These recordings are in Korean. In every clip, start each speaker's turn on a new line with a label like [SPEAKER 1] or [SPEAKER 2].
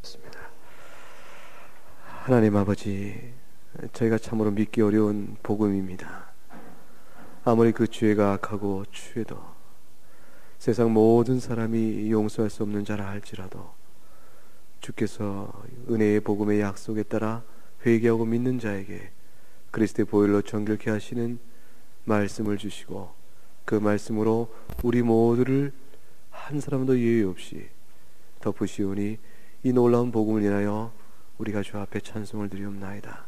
[SPEAKER 1] 기도하겠습니다. 하나님 아버지, 저희가 참으로 믿기 어려운 복음입니다. 아무리 그 죄가 악하고 추해도 세상 모든 사람이 용서할 수 없는 자라 할지라도 주께서 은혜의 복음의 약속에 따라 회개하고 믿는 자에게 그리스도의 보혈로 정결케 하시는 말씀을 주시고, 그 말씀으로 우리 모두를 한 사람도 예외 없이 덮으시오니 이 놀라운 복음을 인하여 우리가 주 앞에 찬송을 드리옵나이다.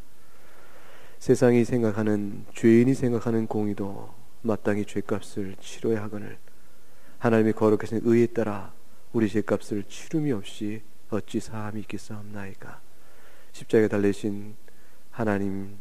[SPEAKER 1] 세상이 생각하는, 죄인이 생각하는 공의도 마땅히 죄값을 치러야 하거늘 하나님의 거룩하신 의에 따라 우리 죄값을 치름이 없이 어찌 사함이 있겠사옵나이까. 십자가에 달리신 하나님의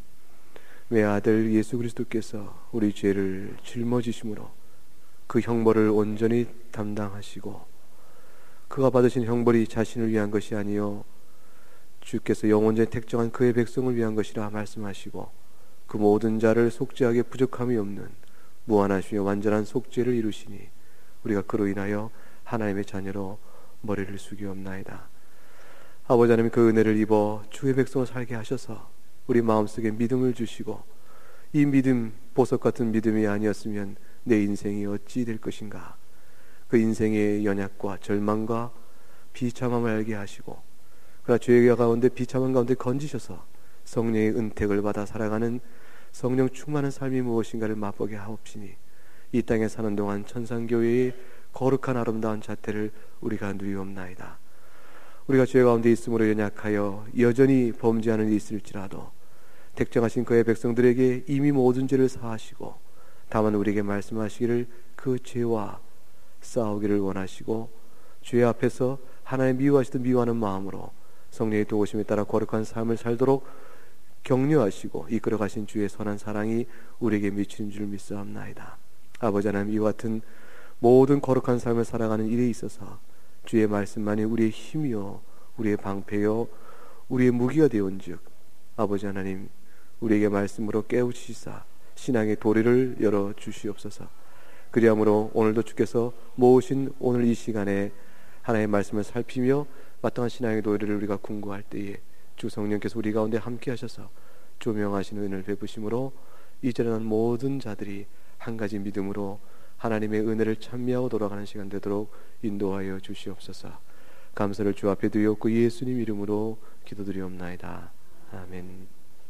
[SPEAKER 1] 아들 예수 그리스도께서 우리 죄를 짊어지심으로 그 형벌을 온전히 담당하시고, 그가 받으신 형벌이 자신을 위한 것이 아니요 주께서 영원전에 택정한 그의 백성을 위한 것이라 말씀하시고, 그 모든 자를 속죄하기에 부족함이 없는 무한하시며 완전한 속죄를 이루시니 우리가 그로 인하여 하나님의 자녀로 머리를 숙이옵나이다. 아버지 하나님, 그 은혜를 입어 주의 백성을 살게 하셔서 우리 마음속에 믿음을 주시고, 이 믿음, 보석 같은 믿음이 아니었으면 내 인생이 어찌 될 것인가, 그 인생의 연약과 절망과 비참함을 알게 하시고, 그러나 죄의 가운데 비참한 가운데 건지셔서 성령의 은택을 받아 살아가는 성령 충만한 삶이 무엇인가를 맛보게 하옵시니 이 땅에 사는 동안 천상교회의 거룩한 아름다운 자태를 우리가 누리옵나이다. 우리가 죄 가운데 있음으로 연약하여 여전히 범죄하는 일이 있을지라도 택정하신 그의 백성들에게 이미 모든 죄를 사하시고, 다만 우리에게 말씀하시기를 그 죄와 싸우기를 원하시고, 죄 앞에서 하나님 미워하시듯 미워하는 마음으로 성령의 도우심에 따라 거룩한 삶을 살도록 격려하시고 이끌어 가신 주의 선한 사랑이 우리에게 미치는 줄 믿사옵나이다. 아버지 하나님, 이와 같은 모든 거룩한 삶을 살아가는 일에 있어서 주의 말씀만이 우리의 힘이요 우리의 방패요 우리의 무기가 되온즉, 아버지 하나님, 우리에게 말씀으로 깨우치시사 신앙의 도리를 열어 주시옵소서. 그리함으로 오늘도 주께서 모으신 오늘 이 시간에 하나님의 말씀을 살피며 마땅한 신앙의 도리를 우리가 궁구할 때에 주 성령께서 우리 가운데 함께 하셔서 조명하시는 은혜를 베푸심으로 이전에 난 모든 자들이 한 가지 믿음으로 하나님의 은혜를 찬미하고 돌아가는 시간 되도록 인도하여 주시옵소서. 감사를 주 앞에 드리옵고 예수님 이름으로 기도드리옵나이다. 아멘.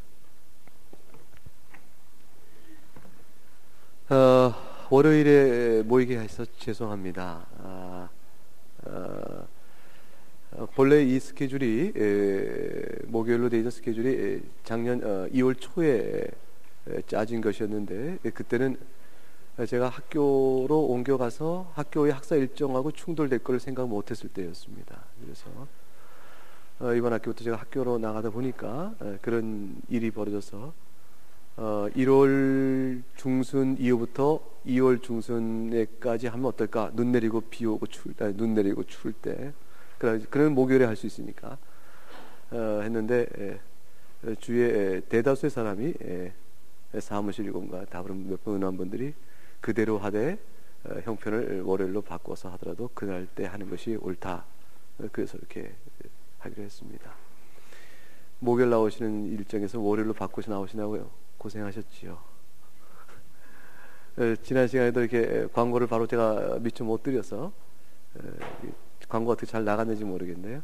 [SPEAKER 1] 월요일에 모이게 해서 죄송합니다. 본래 이 스케줄이 목요일로 되어 있는 스케줄이 작년 2월 초에 짜진 것이었는데, 그때는 제가 학교로 옮겨가서 학교의 학사 일정하고 충돌될 걸 생각 못했을 때였습니다. 그래서 이번 학기부터 제가 학교로 나가다 보니까 그런 일이 벌어져서 1월 중순 이후부터 2월 중순에까지 하면 어떨까? 눈 내리고 비 오고 눈 내리고 추울 때 그런 목요일에 할 수 있으니까 했는데, 주위에 대다수의 사람이 사무실 일공과 다른 몇 분 의원분들이 그대로 하되 형편을 월요일로 바꿔서 하더라도 그날 때 하는 것이 옳다. 그래서 이렇게 하기로 했습니다. 목요일 나오시는 일정에서 월요일로 바꿔서 나오시나고요? 고생하셨지요. 지난 시간에도 이렇게 광고를 바로 제가 미처 못 드려서 광고가 어떻게 잘 나갔는지 모르겠네요.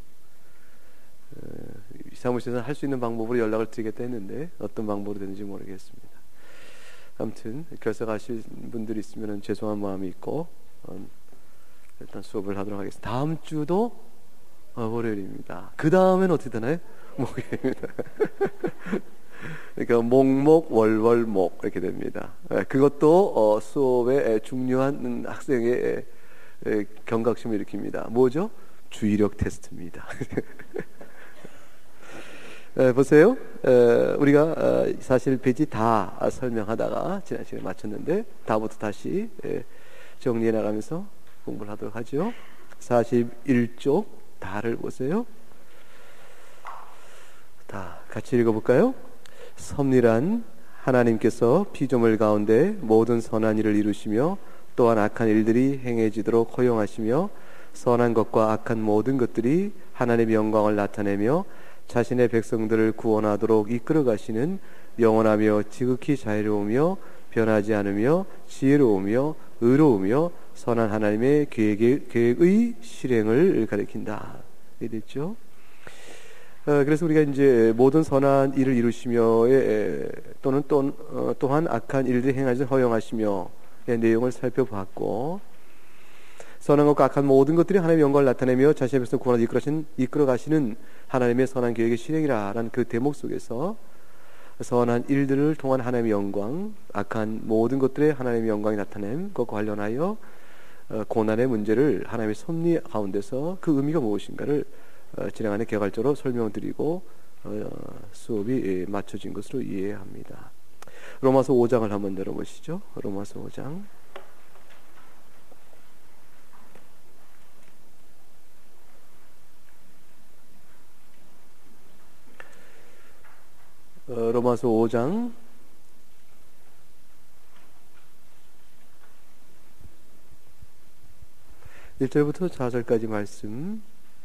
[SPEAKER 1] 사무실에서 할 수 있는 방법으로 연락을 드리겠다 했는데 어떤 방법으로 되는지 모르겠습니다. 아무튼 결석하실 분들이 있으면 죄송한 마음이 있고 일단 수업을 하도록 하겠습니다. 다음 주도 월요일입니다. 그 다음엔 어떻게 되나요? 목요일입니다. 그러니까 목목 월월목 이렇게 됩니다. 그것도 수업의 중요한 학생의 경각심을 일으킵니다. 뭐죠? 주의력 테스트입니다. 보세요. 우리가 사실 페이지 다 설명하다가 지난 시간에 마쳤는데 다부터 다시 정리해 나가면서 공부를 하도록 하죠. 41쪽 다를 보세요. 다 같이 읽어볼까요? 섭리란 하나님께서 피조물 가운데 모든 선한 일을 이루시며 또한 악한 일들이 행해지도록 허용하시며 선한 것과 악한 모든 것들이 하나님의 영광을 나타내며 자신의 백성들을 구원하도록 이끌어 가시는 영원하며 지극히 자유로우며 변하지 않으며 지혜로우며 의로우며 선한 하나님의 계획의 실행을 가리킨다. 이렇게 됐죠. 그래서 우리가 이제 모든 선한 일을 이루시며의 또는 또한 악한 일들 행하지 허용하시며의 내용을 살펴봤고, 선한 것과 악한 모든 것들이 하나님의 영광을 나타내며 자신의 백성을 구원하도록 이끌어 가시는 하나님의 선한 계획의 실행이라는 그 대목 속에서 선한 일들을 통한 하나님의 영광, 악한 모든 것들의 하나님의 영광이 나타냄 것과 관련하여 고난의 문제를 하나님의 섭리 가운데서 그 의미가 무엇인가를 지난 시간에 개괄적으로 설명을 드리고 수업이 맞춰진 것으로 이해합니다. 로마서 5장을 한번 열어보시죠. 로마서 5장. 로마서 5장 1절부터 4절까지 말씀,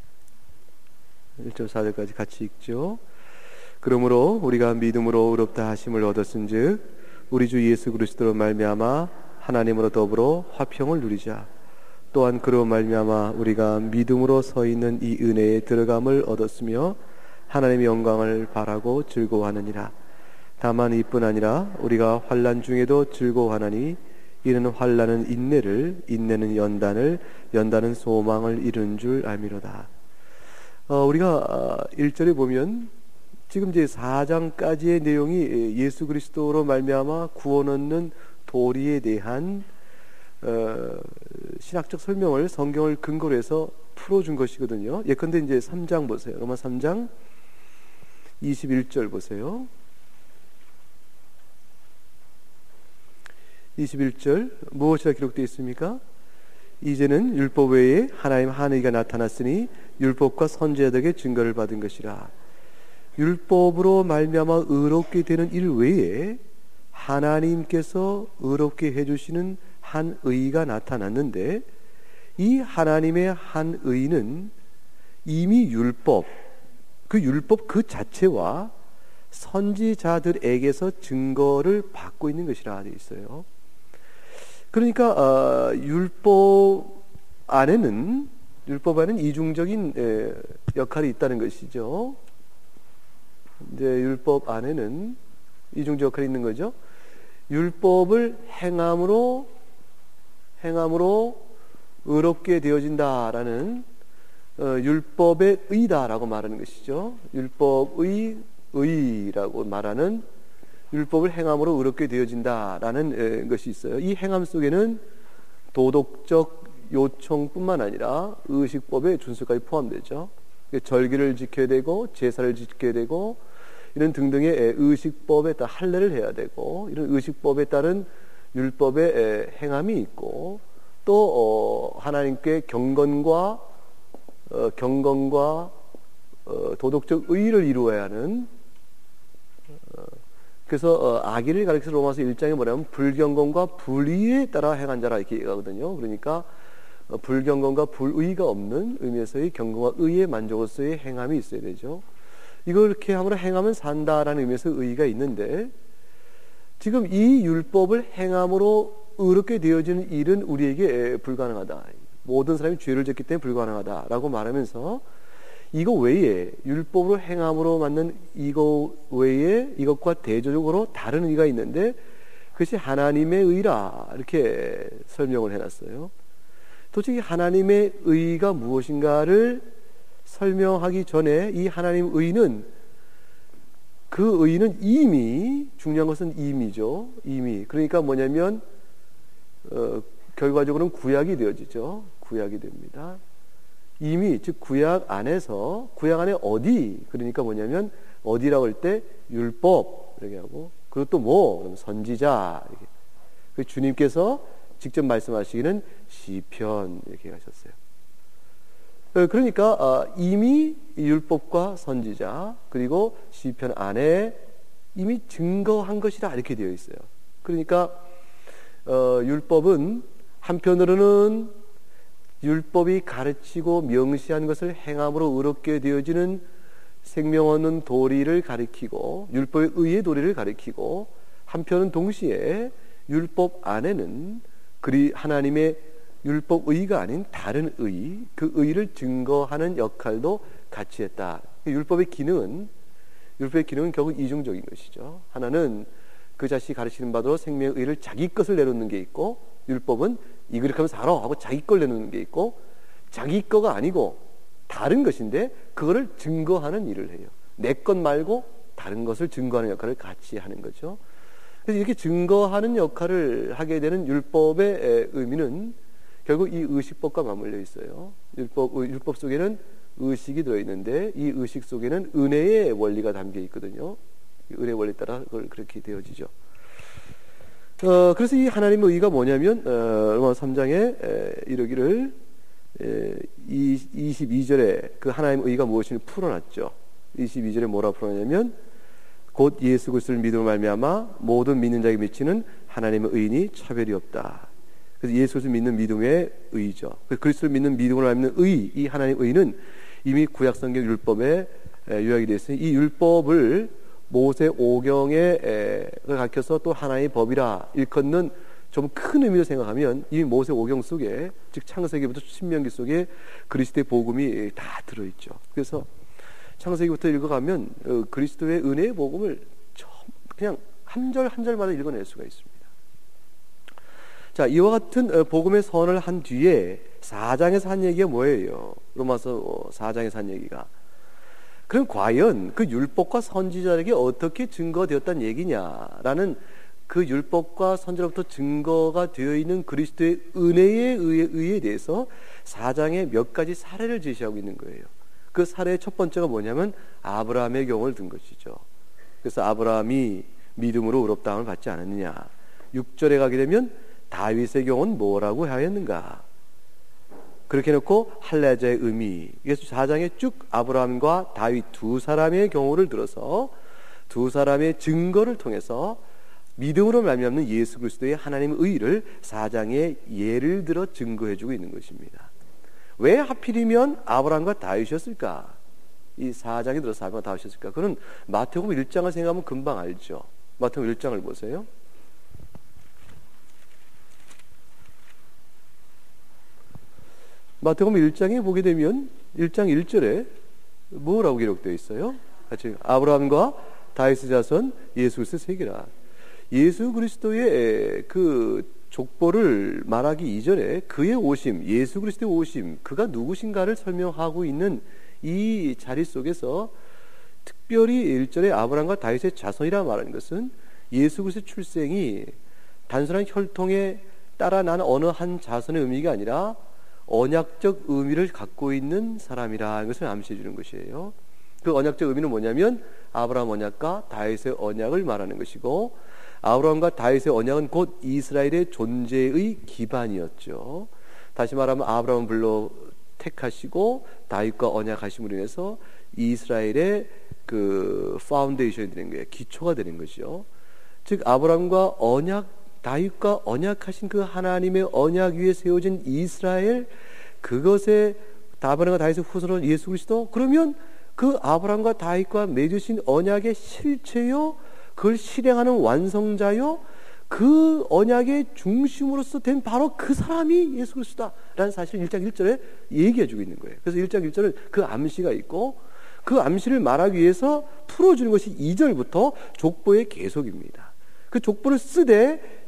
[SPEAKER 1] 1절 4절까지 같이 읽죠. 그러므로 우리가 믿음으로 의롭다 하심을 얻었은즉 우리 주 예수 그리스도로 말미암아 하나님으로 더불어 화평을 누리자. 또한 그로 말미암아 우리가 믿음으로 서 있는 이 은혜에 들어감을 얻었으며 하나님의 영광을 바라고 즐거워하느니라. 다만 이뿐 아니라 우리가 환난 중에도 즐거워하나니 이는 환난은 인내를, 인내는 연단을, 연단은 소망을 이룬 줄 알미로다. 우리가 1절에 보면 지금 이제 4장까지의 내용이 예수 그리스도로 말미암아 구원 얻는 도리에 대한 신학적 설명을 성경을 근거로 해서 풀어준 것이거든요. 예컨대 이제 3장 보세요. 로마 3장 21절 보세요. 21절 무엇이라 기록되어 있습니까? 이제는 율법 외에 하나님 한 의가 나타났으니 율법과 선지자들에게 증거를 받은 것이라. 율법으로 말미암아 의롭게 되는 일 외에 하나님께서 의롭게 해주시는 한 의가 나타났는데, 이 하나님의 한 의는 이미 율법 그 자체와 선지자들에게서 증거를 받고 있는 것이라 되어 있어요. 그러니까 율법 안에는 이중적인 역할이 있다는 것이죠. 이제 율법 안에는 이중적 역할이 있는 거죠. 율법을 행함으로 의롭게 되어진다라는 율법의 의다라고 말하는 것이죠. 율법의 의라고 말하는 율법을 행함으로 의롭게 되어진다라는 것이 있어요. 이 행함 속에는 도덕적 요청뿐만 아니라 의식법의 준수까지 포함되죠. 절기를 지켜야 되고 제사를 지켜야 되고 이런 등등의 의식법에 따라 할례를 해야 되고, 이런 의식법에 따른 율법의 행함이 있고, 또 하나님께 경건과 도덕적 의의를 이루어야 하는, 그래서 악의를 가리켜서 로마서 1장에 뭐냐면 불경건과 불의에 따라 행한 자라 이렇게 얘기하거든요. 그러니까 불경건과 불의가 없는 의미에서의 경건과 의의 만족으로서의 행함이 있어야 되죠. 이걸 이렇게 함으로 행하면 산다라는 의미에서 의의가 있는데, 지금 이 율법을 행함으로 의롭게 되어지는 일은 우리에게 불가능하다. 모든 사람이 죄를 짓기 때문에 불가능하다라고 말하면서, 이거 외에 율법으로 행함으로 맞는 이거 외에 이것과 대조적으로 다른 의가 있는데 그것이 하나님의 의라 이렇게 설명을 해놨어요. 도대체 하나님의 의가 무엇인가를 설명하기 전에 이 하나님 의는, 그 의는 이미, 중요한 것은 이미죠. 이미. 그러니까 뭐냐면 결과적으로는 구약이 되어지죠. 구약이 됩니다. 이미, 즉 구약 안에서, 구약 안에 어디, 그러니까 뭐냐면 어디라고 할 때 율법 이렇게 하고, 그리고 또 뭐 선지자 이렇게. 그 주님께서 직접 말씀하시기는 시편 이렇게 하셨어요. 그러니까 이미 율법과 선지자 그리고 시편 안에 이미 증거한 것이라 이렇게 되어 있어요. 그러니까 율법은 한편으로는 율법이 가르치고 명시한 것을 행함으로 의롭게 되어지는 생명 얻는 도리를 가리키고 율법의 의의 도리를 가리키고, 한편은 동시에 율법 안에는 하나님의 율법 의가 아닌 다른 의, 그 의를 증거하는 역할도 같이 했다. 율법의 기능은 결국 이중적인 것이죠. 하나는 그 자식이 가르치는 바대로 생명의 의를 자기 것을 내놓는 게 있고, 율법은 이 그렇게 하면 살아 하고 자기 걸 내놓는 게 있고, 자기 거가 아니고 다른 것인데 그거를 증거하는 일을 해요. 내 것 말고 다른 것을 증거하는 역할을 같이 하는 거죠. 그래서 이렇게 증거하는 역할을 하게 되는 율법의 의미는 결국 이 의식법과 맞물려 있어요. 율법 속에는 의식이 들어있는데 이 의식 속에는 은혜의 원리가 담겨 있거든요. 은혜의 원리에 따라 그걸 그렇게 되어지죠. 그래서 이 하나님의 의가 뭐냐면 로마서 3장에 이르기를 22절에 그 하나님의 의가 무엇인지 풀어놨죠. 22절에 뭐라 풀어놨냐면 곧 예수 그리스도를 믿음으로 말미암아 모든 믿는 자에게 미치는 하나님의 의인이 차별이 없다. 그래서 예수를 믿는 믿음의 의죠. 그리스도를 믿는 믿음으로 말미암는 의, 이 하나님의 의는 이미 구약성경 율법에 요약이 되어 있으니 이 율법을 모세 오경에 가르쳐서 또 하나의 법이라 일컫는 좀 큰 의미로 생각하면 이미 모세 오경 속에, 즉 창세기부터 신명기 속에 그리스도의 복음이 다 들어있죠. 그래서 창세기부터 읽어가면 그리스도의 은혜의 복음을 그냥 한 절 한 절마다 읽어낼 수가 있습니다. 자, 이와 같은 복음의 선을 한 뒤에 4장에서 한 얘기가 뭐예요? 로마서 4장에서 한 얘기가. 그럼 과연 그 율법과 선지자에게 어떻게 증거되었다는 얘기냐라는, 그 율법과 선지자로부터 증거가 되어 있는 그리스도의 은혜에 의해 대해서 4장에 몇 가지 사례를 제시하고 있는 거예요. 그 사례의 첫 번째가 뭐냐면 아브라함의 경우를 든 것이죠. 그래서 아브라함이 믿음으로 의롭다함을 받지 않았느냐. 6절에 가게 되면 다윗의 경우는 뭐라고 하였는가. 그렇게 해놓고 할례자의 의미. 그래서 4장에 쭉 아브라함과 다윗 두 사람의 경우를 들어서 두 사람의 증거를 통해서 믿음으로 말미암는 예수 그리스도의 하나님의 의를 4장에 예를 들어 증거해주고 있는 것입니다. 왜 하필이면 아브라함과 다윗이었을까? 이 4장에 들어서 아브라함과 다윗이었을까? 그건 마태복음 1장을 생각하면 금방 알죠. 마태복음 1장을 보세요. 마태복음 1장에 보게 되면 1장 1절에 뭐라고 기록되어 있어요? 같이 아브라함과 다윗의 자손 예수 그리스도 세계라. 예수 그리스도의 그 족보를 말하기 이전에 그의 오심, 예수 그리스도의 오심, 그가 누구신가를 설명하고 있는 이 자리 속에서 특별히 1절에 아브라함과 다윗의 자손이라 말하는 것은 예수 그리스도의 출생이 단순한 혈통에 따라 난 어느 한 자손의 의미가 아니라 언약적 의미를 갖고 있는 사람이라는 것을 암시해 주는 것이에요. 그 언약적 의미는 뭐냐면 아브라함 언약과 다윗의 언약을 말하는 것이고, 아브라함과 다윗의 언약은 곧 이스라엘의 존재의 기반이었죠. 다시 말하면 아브라함을 불러 택하시고 다윗과 언약하심으로 인해서 이스라엘의 그 파운데이션이 되는 거예요. 기초가 되는 것이죠. 즉 아브라함과 다윗과 언약하신 그 하나님의 언약 위에 세워진 이스라엘, 그것에 아브라함과 다윗의 후손으로 예수 그리스도, 그러면 그 아브라함과 다윗과 맺으신 언약의 실체요, 그걸 실행하는 완성자요, 그 언약의 중심으로서 된 바로 그 사람이 예수 그리스도다라는 사실을 1장 1절에 얘기해 주고 있는 거예요. 그래서 1장 1절은 그 암시가 있고, 그 암시를 말하기 위해서 풀어주는 것이 2절부터 족보의 계속입니다. 그 족보를 쓰되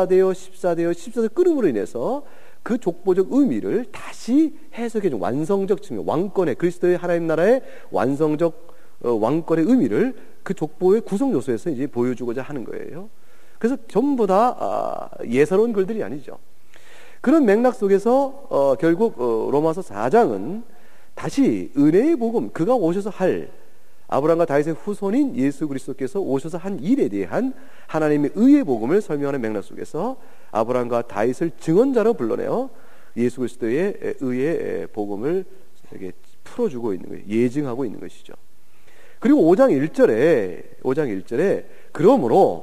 [SPEAKER 1] 14대요 끊음으로 인해서 그 족보적 의미를 다시 해석해준 완성적 측면, 왕권의, 그리스도의 하나님 나라의 완성적 왕권의 의미를 그 족보의 구성 요소에서 이제 보여주고자 하는 거예요. 그래서 전부 다 예사로운 글들이 아니죠. 그런 맥락 속에서 결국 로마서 4장은 다시 은혜의 복음, 그가 오셔서 할, 아브라함과 다윗의 후손인 예수 그리스도께서 오셔서 한 일에 대한 하나님의 의의 복음을 설명하는 맥락 속에서 아브라함과 다윗을 증언자로 불러내어 예수 그리스도의 의의 복음을 이렇게 풀어주고 있는 거예요. 예증하고 있는 것이죠. 그리고 5장 1절에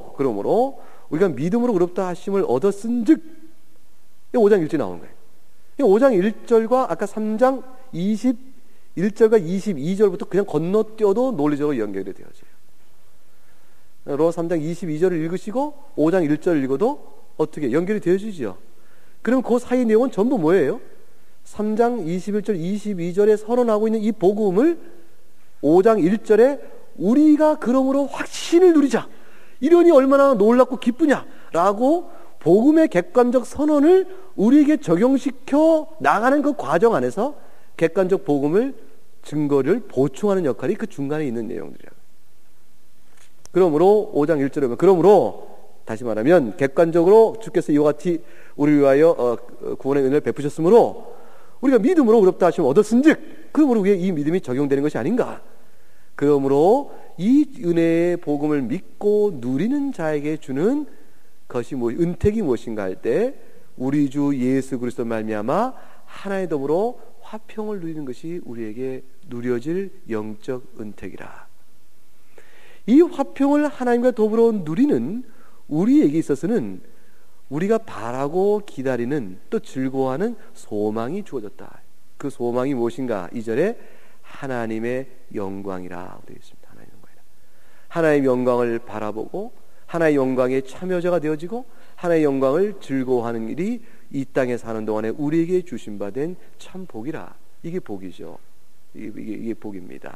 [SPEAKER 1] 그러므로 우리가 믿음으로 의롭다 하심을 얻었은즉, 5장 1절에 나오는 거예요. 5장 1절과 아까 3장 21절과 22절부터 그냥 건너뛰어도 논리적으로 연결이 되어져요. 로마서 3장 22절을 읽으시고 5장 1절을 읽어도 어떻게 연결이 되어지죠. 그럼 그 사이 내용은 전부 뭐예요? 3장 21절 22절에 선언하고 있는 이 복음을 5장 1절에 우리가 그러므로 확신을 누리자, 이러니 얼마나 놀랍고 기쁘냐라고 복음의 객관적 선언을 우리에게 적용시켜 나가는 그 과정 안에서 객관적 복음을 증거를 보충하는 역할이 그 중간에 있는 내용들이에요. 그러므로 5장 1절에 보면, 그러므로 다시 말하면 객관적으로 주께서 이와 같이 우리를 위하여 구원의 은혜를 베푸셨으므로 우리가 믿음으로 의롭다 하심을 얻었은즉 그러므로 우리의 이 믿음이 적용되는 것이 아닌가. 그러므로 이 은혜의 복음을 믿고 누리는 자에게 주는 것이 은택이 무엇인가 할 때 우리 주 예수 그리스도 말미암아 하나의 더불어 화평을 누리는 것이 우리에게 누려질 영적 은택이라. 이 화평을 하나님과 더불어 누리는 우리에게 있어서는 우리가 바라고 기다리는 또 즐거워하는 소망이 주어졌다. 그 소망이 무엇인가? 2절에 하나님의 영광이라 되어 있습니다. 하나님의 영광이라. 하나님의 영광을 바라보고 하나의 영광의 참여자가 되어지고 하나의 영광을 즐거워하는 일이 이 땅에 사는 동안에 우리에게 주신 바 된 참 복이라. 이게 복이죠. 이게 복입니다.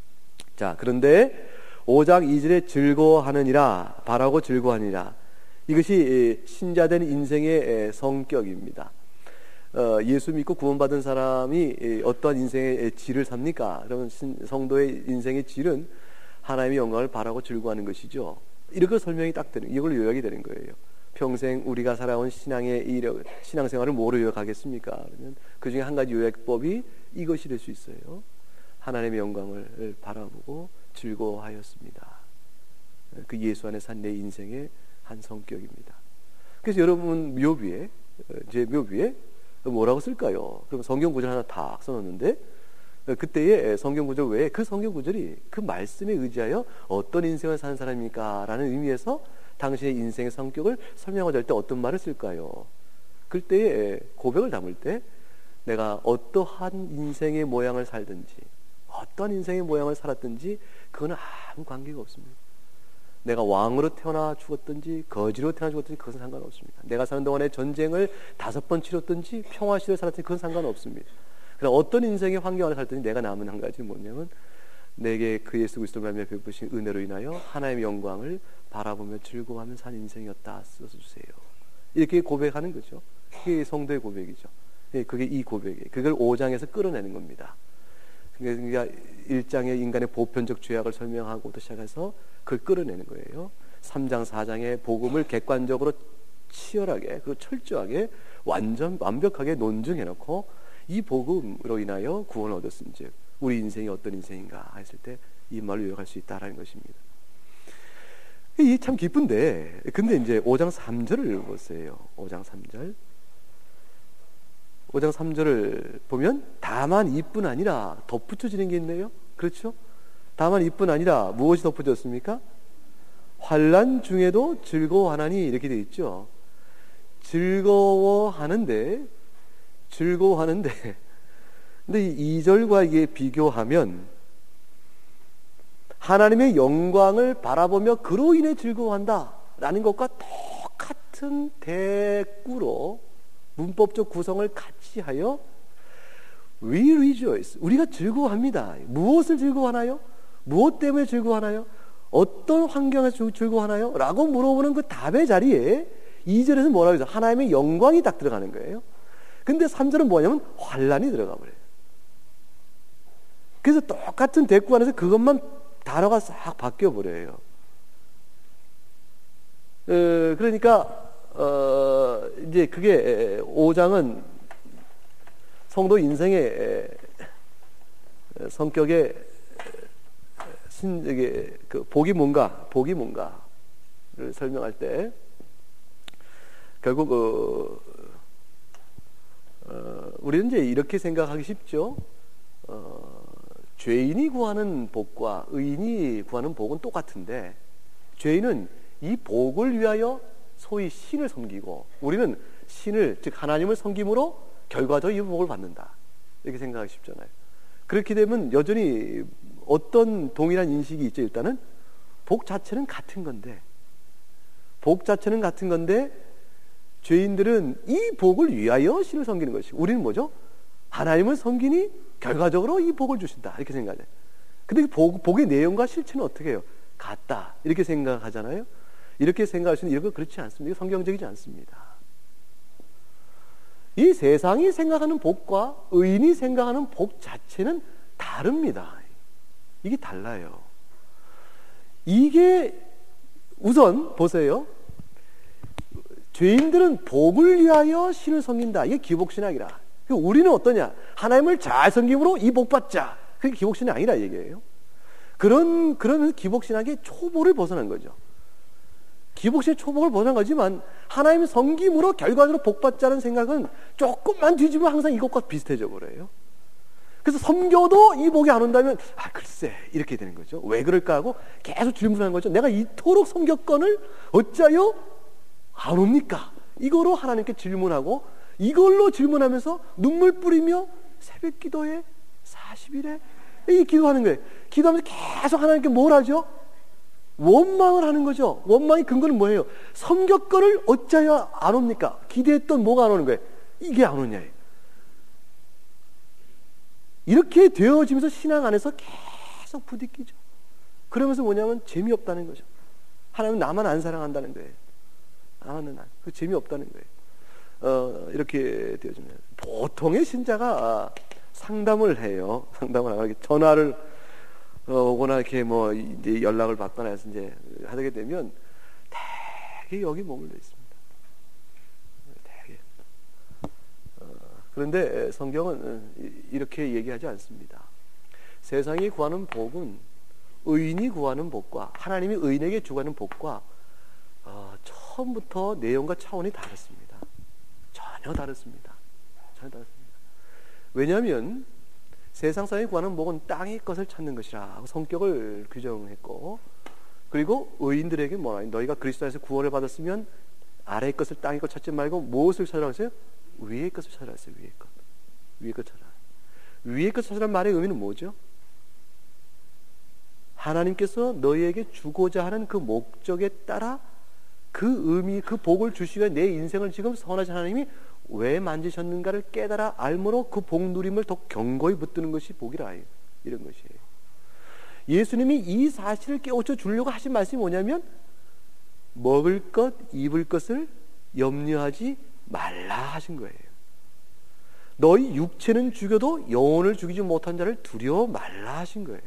[SPEAKER 1] 자, 그런데 5장 2절에 즐거워하느니라, 바라고 즐거워하느니라, 이것이 신자된 인생의 성격입니다. 예수 믿고 구원받은 사람이 어떠한 인생의 질을 삽니까? 그러면 성도의 인생의 질은 하나님의 영광을 바라고 즐거워하는 것이죠. 이렇게 설명이 딱 되는, 이걸 요약이 되는 거예요. 평생 우리가 살아온 신앙의 이력, 신앙생활을 뭐로 요약하겠습니까? 그러면 그 중에 한 가지 요약법이 이것이 될 수 있어요. 하나님의 영광을 바라보고 즐거워하였습니다. 그 예수 안에 산 내 인생의 한 성격입니다. 그래서 여러분 묘비에, 제 묘비에 뭐라고 쓸까요? 그럼 성경 구절 하나 딱 써놓는데 그때의 성경 구절 외에 그 성경 구절이 그 말씀에 의지하여 어떤 인생을 사는 사람입니까? 라는 의미에서 당신의 인생의 성격을 설명할 때 어떤 말을 쓸까요? 그때에 고백을 담을 때 내가 어떠한 인생의 모양을 살든지 어떤 인생의 모양을 살았든지 그거는 아무 관계가 없습니다. 내가 왕으로 태어나 죽었든지 거지로 태어나 죽었든지 그것은 상관없습니다. 내가 사는 동안에 전쟁을 5번 치렀든지 평화시대를 살았든지 그건 상관없습니다. 그러나 어떤 인생의 환경 안에 살든지 내가 남은 한 가지 뭐냐면 내게 그 예수 그리스도를 말미암아 베푸신 은혜로 인하여 하나님의 영광을 바라보며 즐거워하며 산 인생이었다 써주세요. 이렇게 고백하는 거죠. 그게 성도의 고백이죠. 그게 이 고백이에요. 그걸 5장에서 끌어내는 겁니다. 그러니까 1장의 인간의 보편적 죄악을 설명하고부터 시작해서 그걸 끌어내는 거예요. 3장 4장의 복음을 객관적으로 치열하게 그리고 철저하게 완벽하게 논증해놓고 이 복음으로 인하여 구원을 얻었은즉 우리 인생이 어떤 인생인가 했을 때 이 말로 요약할 수 있다라는 것입니다. 이게 참 기쁜데, 근데 이제 5장 3절을 보세요. 5장 3절. 5장 3절을 보면 다만 이뿐 아니라 덧붙여지는 게 있네요. 그렇죠? 다만 이뿐 아니라 무엇이 덧붙여졌습니까? 환난 중에도 즐거워하나니 이렇게 되어 있죠. 즐거워하는데 근데 이 2절과 이게 비교하면 하나님의 영광을 바라보며 그로 인해 즐거워한다 라는 것과 똑같은 대꾸로 문법적 구성을 같이 하여 We rejoice, 우리가 즐거워합니다. 무엇을 즐거워하나요? 무엇 때문에 즐거워하나요? 어떤 환경에서 즐거워하나요? 라고 물어보는 그 답의 자리에 2절에서 뭐라고 해서 하나님의 영광이 딱 들어가는 거예요. 근데 3절은 뭐냐면 환난이 들어가 버려요. 그래서 똑같은 대꾸 안에서 그것만 단어가 싹 바뀌어 버려요. 그러니까 이제 그게 5장은 성도 인생의 성격의 그 복이 뭔가를 설명할 때 결국 우리는 이제 이렇게 생각하기 쉽죠. 죄인이 구하는 복과 의인이 구하는 복은 똑같은데 죄인은 이 복을 위하여 소위 신을 섬기고 우리는 신을 즉 하나님을 섬김으로 결과적으로 이 복을 받는다. 이렇게 생각하기 쉽잖아요. 그렇게 되면 여전히 어떤 동일한 인식이 있죠. 일단은 복 자체는 같은 건데, 죄인들은 이 복을 위하여 신을 섬기는 것이고, 우리는 뭐죠? 하나님을 섬기니 결과적으로 이 복을 주신다. 이렇게 생각해요. 근데 복의 내용과 실체는 어떻게 해요? 같다. 이렇게 생각하잖아요. 이렇게 생각할 수는 이런 거 그렇지 않습니다. 이거 성경적이지 않습니다. 이 세상이 생각하는 복과 의인이 생각하는 복 자체는 다릅니다. 이게 달라요. 이게 우선 보세요. 죄인들은 복을 위하여 신을 섬긴다. 이게 기복신학이라. 우리는 어떠냐? 하나님을 잘 섬김으로 이 복 받자. 그게 기복신이 아니라 얘기예요. 그러면 기복신학의 초보를 벗어난 거죠. 기복신의 초복을 벗어난 거지만 하나님의 섬김으로 결과적으로 복 받자는 생각은 조금만 뒤집으면 항상 이것과 비슷해져 버려요. 그래서 섬겨도 이 복이 안 온다면 글쎄 이렇게 되는 거죠. 왜 그럴까 하고 계속 질문하는 거죠. 내가 이토록 섬겼건을 어찌하여 안 옵니까? 이거로 하나님께 질문하고 이걸로 질문하면서 눈물 뿌리며 새벽 기도에 40일에 이 기도하는 거예요. 기도하면서 계속 하나님께 뭘 하죠? 원망을 하는 거죠. 원망의 근거는 뭐예요? 섬겼건을 어찌하여 안 옵니까? 기대했던 뭐가 안 오는 거예요? 이게 안 오냐예요. 이렇게 되어지면서 신앙 안에서 계속 부딪히죠. 그러면서 뭐냐면 재미없다는 거죠. 하나님은 나만 안 사랑한다는 거예요. 그 재미없다는 거예요. 이렇게 되어지면 보통의 신자가 상담을 해요. 상담을 하고 전화를 오거나 이렇게 뭐 이제 연락을 받거나 해서 이제 하게 되면 되게 여기 머물러 있습니다. 되게. 그런데 성경은 이렇게 얘기하지 않습니다. 세상이 구하는 복은 의인이 구하는 복과 하나님이 의인에게 주가는 복과 처음부터 내용과 차원이 다릅니다. 전혀 다릅니다. 왜냐하면 세상 사람이 구하는 복은 땅의 것을 찾는 것이라 하고 성격을 규정했고, 그리고 의인들에게 뭐라, 너희가 그리스도 안에서 구원을 받았으면 아래의 것을 땅의 것 찾지 말고 무엇을 찾으라고 했어요? 위의 것을 찾으라 했어요. 위의 것 찾으라. 위의 것 찾으라는 말의 의미는 뭐죠? 하나님께서 너희에게 주고자 하는 그 목적에 따라 그 의미, 그 복을 주시기 위해 내 인생을 지금 선하신 하나님이 왜 만지셨는가를 깨달아 알므로 그 복 누림을 더 견고히 붙드는 것이 복이라, 이런 것이에요. 예수님이 이 사실을 깨우쳐 주려고 하신 말씀이 뭐냐면 먹을 것, 입을 것을 염려하지 말라 하신 거예요. 너희 육체는 죽여도 영혼을 죽이지 못한 자를 두려워 말라 하신 거예요.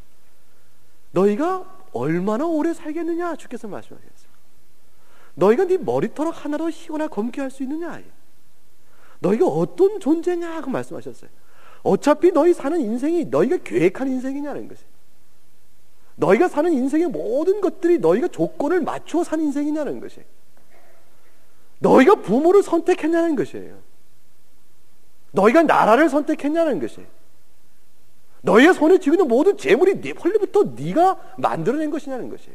[SPEAKER 1] 너희가 얼마나 오래 살겠느냐 주께서 말씀하셨어요. 너희가 네 머리털을 하나로 희거나 검게 할 수 있느냐, 너희가 어떤 존재냐 하고 말씀하셨어요. 어차피 너희 사는 인생이 너희가 계획한 인생이냐는 것이에요. 너희가 사는 인생의 모든 것들이 너희가 조건을 맞추어 산 인생이냐는 것이에요. 너희가 부모를 선택했냐는 것이에요. 너희가 나라를 선택했냐는 것이에요. 너희가 손에 쥐고 있는 모든 재물이 네 원래부터 네가 만들어낸 것이냐는 것이에요.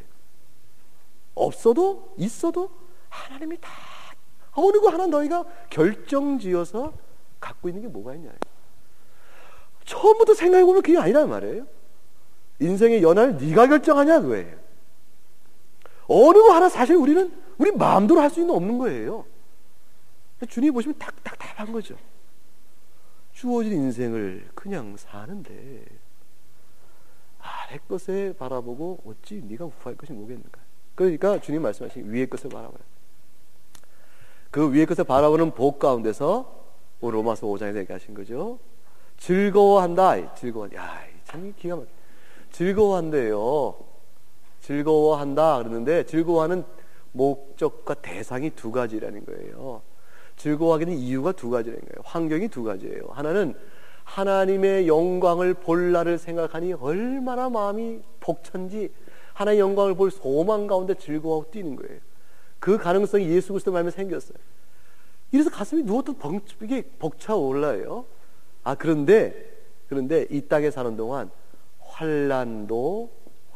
[SPEAKER 1] 없어도 있어도 하나님이 다 어느 거 하나 너희가 결정지어서 갖고 있는 게 뭐가 있냐. 처음부터 생각해보면 그게 아니란 말이에요. 인생의 연한을 네가 결정하냐 그거예요. 어느 거 하나 사실 우리는 우리 마음대로 할 수 있는 없는 거예요. 주님 보시면 답답한 거죠. 주어진 인생을 그냥 사는데 아래 것에 바라보고 어찌 네가 구할 것이 뭐겠는가. 그러니까 주님 말씀하신 위의 것을 바라보라. 그 위의 것을 바라보는 복 가운데서 오늘 로마서 5장에서 얘기하신 거죠. 즐거워한다. 참 기가 막혀. 즐거워한대요. 즐거워한다 그러는데 즐거워하는 목적과 대상이 두 가지라는 거예요. 즐거워하기는 이유가 두 가지라는 거예요. 환경이 두 가지예요. 하나는 하나님의 영광을 볼 날을 생각하니 얼마나 마음이 벅찬지 하나님의 영광을 볼 소망 가운데 즐거워하고 뛰는 거예요. 그 가능성이 예수 그리스도 말미암아 생겼어요. 이래서 가슴이 누웠던 이게 벅차올라요. 그런데 이 땅에 사는 동안 환난도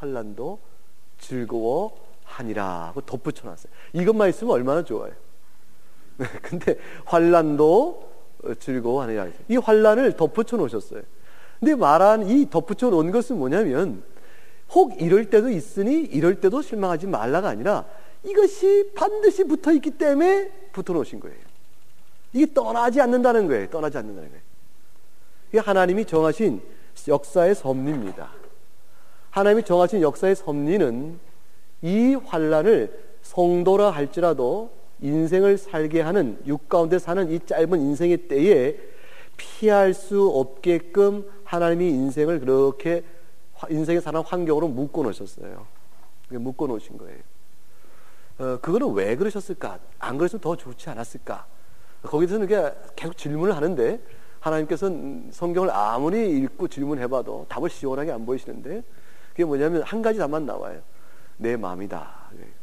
[SPEAKER 1] 즐거워하니라 하고 덧붙여놨어요. 이것만 있으면 얼마나 좋아요. 근데 환난도 즐거워하느냐. 이 환난을 덧붙여 놓으셨어요. 근데 말한 이 덧붙여 놓은 것은 뭐냐면 혹 이럴 때도 있으니 이럴 때도 실망하지 말라가 아니라 이것이 반드시 붙어 있기 때문에 붙어 놓으신 거예요. 이게 떠나지 않는다는 거예요. 떠나지 않는다는 거예요. 이게 하나님이 정하신 역사의 섭리입니다. 하나님이 정하신 역사의 섭리는 이 환난을 성도라 할지라도 인생을 살게 하는 육 가운데 사는 이 짧은 인생의 때에 피할 수 없게끔 하나님이 인생을 그렇게 인생의 사는 환경으로 묶어 놓으셨어요. 묶어 놓으신 거예요. 그거는 왜 그러셨을까? 안 그랬으면 더 좋지 않았을까? 거기서는 계속 질문을 하는데 하나님께서는 성경을 아무리 읽고 질문해봐도 답을 시원하게 안 보이시는데 그게 뭐냐면 한 가지 답만 나와요. 내 마음이다.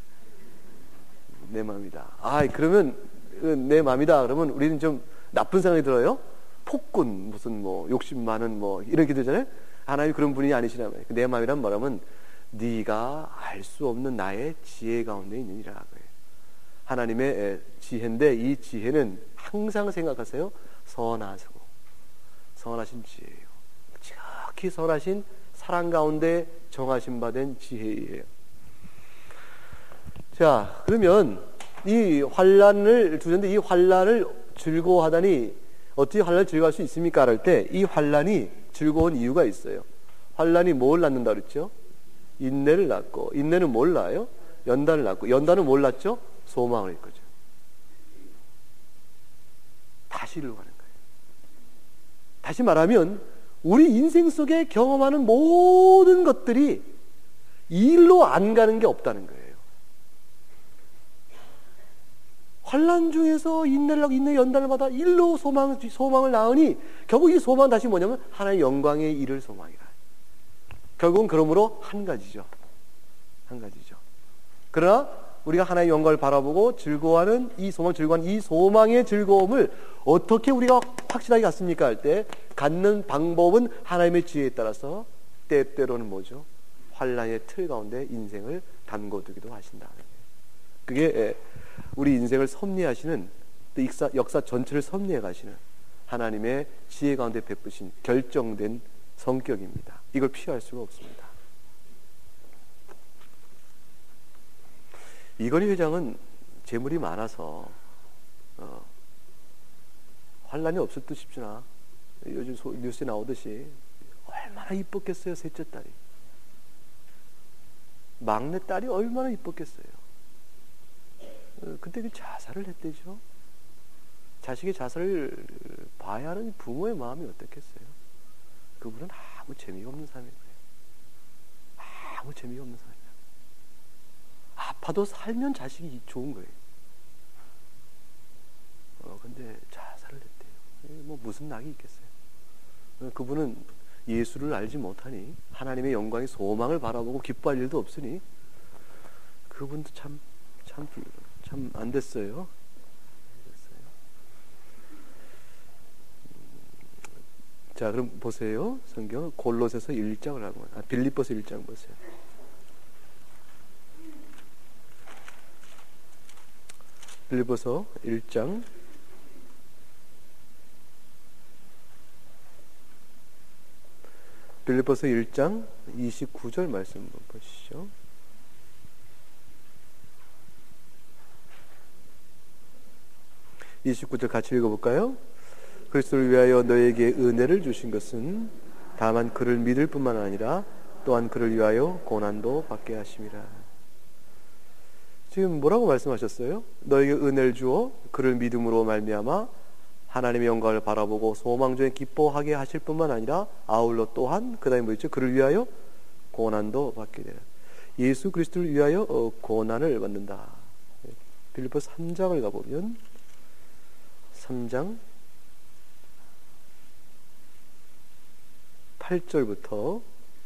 [SPEAKER 1] 내 마음이다. 그러면 내 마음이다. 그러면 우리는 좀 나쁜 생각이 들어요. 폭군 무슨 뭐 욕심 많은 뭐 이렇게 되잖아요. 하나님 그런 분이 아니시란 말이에요. 내 마음이란 말하면 네가 알 수 없는 나의 지혜 가운데 있느니라. 하나님의 지혜인데 이 지혜는 항상 생각하세요. 선하시고 선하신 지혜예요. 지극히 선하신 사랑 가운데 정하신 바 된 지혜예요. 자, 그러면 이 환난을 두는데 이 환난을 즐거워하다니 어떻게 환난을 즐거워할 수 있습니까? 할 때 이 환난이 즐거운 이유가 있어요. 환난이 뭘 낳는다 그랬죠? 인내를 낳고, 인내는 뭘 낳아요? 연단을 낳고, 연단은 뭘 낳죠? 소망을 이끌죠. 다시 일로 가는 거예요. 다시 말하면 우리 인생 속에 경험하는 모든 것들이 일로 안 가는 게 없다는 거예요. 환난 중에서 인내를 하고 인내 연단을 받아 일로 소망을 낳으니 결국 이 소망은 다시 뭐냐면 하나님의 영광에 이를 소망이라. 결국은 그러므로 한 가지죠. 한 가지죠. 그러나 우리가 하나님의 영광을 바라보고 즐거워하는 이 소망, 즐거워하는 이 소망의 즐거움을 어떻게 우리가 확실하게 갖습니까? 할 때 갖는 방법은 하나님의 지혜에 따라서 때때로는 뭐죠? 환난의 틀 가운데 인생을 담궈두기도 하신다. 그게 우리 인생을 섭리하시는 또 역사 전체를 섭리해 가시는 하나님의 지혜 가운데 베푸신 결정된 성격입니다. 이걸 피할 수가 없습니다. 이건희 회장은 재물이 많아서 환난이 없을 듯 싶지나 요즘 뉴스에 나오듯이 얼마나 이뻤겠어요. 셋째 딸이. 막내 딸이 얼마나 이뻤겠어요. 그때 그 자살을 했대죠. 자식의 자살을 봐야 하는 부모의 마음이 어떻겠어요. 그분은 아무 재미가 없는 삶인 거예요. 아무 재미가 없는 삶이에요. 아파도 살면 자식이 좋은 거예요. 근데 자살을 했대요. 뭐 무슨 낙이 있겠어요. 그분은 예수를 알지 못하니 하나님의 영광의 소망을 바라보고 기뻐할 일도 없으니 그분도 참 안 됐어요. 자, 그럼 보세요. 성경 골로새서 1장을 하고 빌립보서 1장 보세요. 빌립보서 1장 빌립보서 1장 29절 말씀 한번 보시죠. (29절) 같이 읽어볼까요? 그리스도를 위하여 너에게 은혜를 주신 것은 다만 그를 믿을 뿐만 아니라 또한 그를 위하여 고난도 받게 하심이라. 지금 뭐라고 말씀하셨어요? 너에게 은혜를 주어 그를 믿음으로 말미암아 하나님의 영광을 바라보고 소망 중에 기뻐하게 하실 뿐만 아니라 아울러 또한 그 다음에 뭐 있죠? 그를 위하여 고난도 받게 되라. 예수 그리스도를 위하여 고난을 받는다. 빌립보서 3장을 가보면 3장 8절부터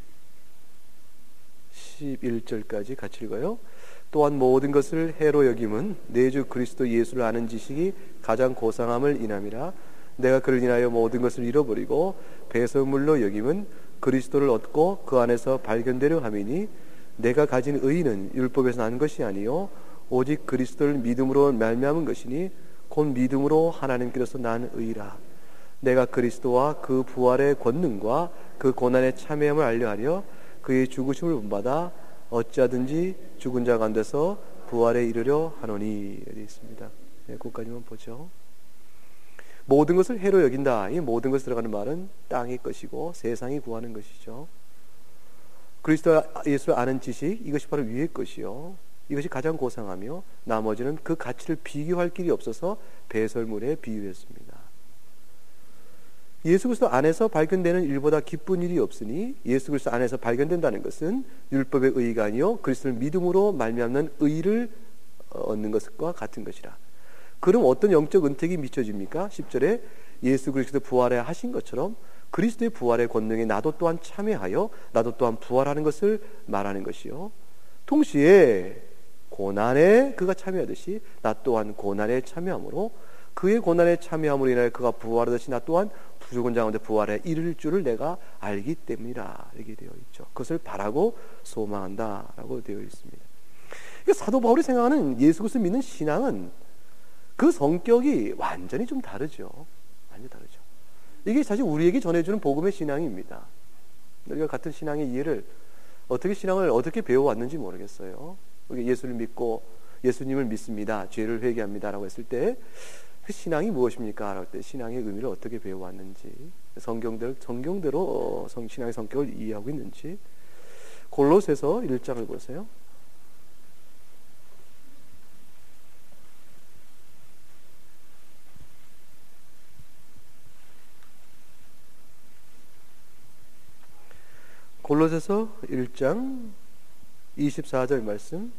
[SPEAKER 1] 11절까지 같이 읽어요. 또한 모든 것을 해로 여김은 내 주 그리스도 예수를 아는 지식이 가장 고상함을 인함이라. 내가 그를 인하여 모든 것을 잃어버리고 배설물로 여김은 그리스도를 얻고 그 안에서 발견되려 함이니 내가 가진 의의는 율법에서 난 것이 아니요 오직 그리스도를 믿음으로 말미암은 것이니 곧 믿음으로 하나님께로서 난 의라. 내가 그리스도와 그 부활의 권능과 그 고난의 참여함을 알려하려 그의 죽으심을 본받아 어찌하든지 죽은 자 가운데서 부활에 이르려 하노니. 여기 있습니다. 네, 그것까지만 보죠. 모든 것을 해로 여긴다. 이 모든 것을 들어가는 말은 땅의 것이고 세상이 구하는 것이죠. 그리스도 예수를 아는 지식, 이것이 바로 위의 것이요, 이것이 가장 고상하며 나머지는 그 가치를 비교할 길이 없어서 배설물에 비유했습니다. 예수 그리스도 안에서 발견되는 일보다 기쁜 일이 없으니 예수 그리스도 안에서 발견된다는 것은 율법의 의가 아니요 그리스도를 믿음으로 말미암는 의를 얻는 것과 같은 것이라. 그럼 어떤 영적 은택이 미쳐집니까? 10절에 예수 그리스도 부활에 하신 것처럼 그리스도의 부활의 권능에 나도 또한 참여하여 나도 또한 부활하는 것을 말하는 것이요, 동시에 고난에 그가 참여하듯이 나 또한 고난에 참여함으로 그의 고난에 참여함으로 인하여 그가 부활하듯이 나 또한 죽은 자 가운데 부활에 이를 줄을 내가 알기 때문이라. 이렇게 되어 있죠. 그것을 바라고 소망한다라고 되어 있습니다. 그러니까 사도 바울이 생각하는 예수 그리스도 믿는 신앙은 그 성격이 완전히 좀 다르죠. 완전히 다르죠. 이게 사실 우리에게 전해주는 복음의 신앙입니다. 우리가 같은 신앙의 이해를 신앙을 어떻게 배워왔는지 모르겠어요. 예수를 믿고 예수님을 믿습니다, 죄를 회개합니다라고 했을 때 그 신앙이 무엇입니까? 라고 할 때 신앙의 의미를 어떻게 배워왔는지, 성경대로 신앙의 성격을 이해하고 있는지. 골로새서 1장을 보세요. 골로새서 1장 24절 말씀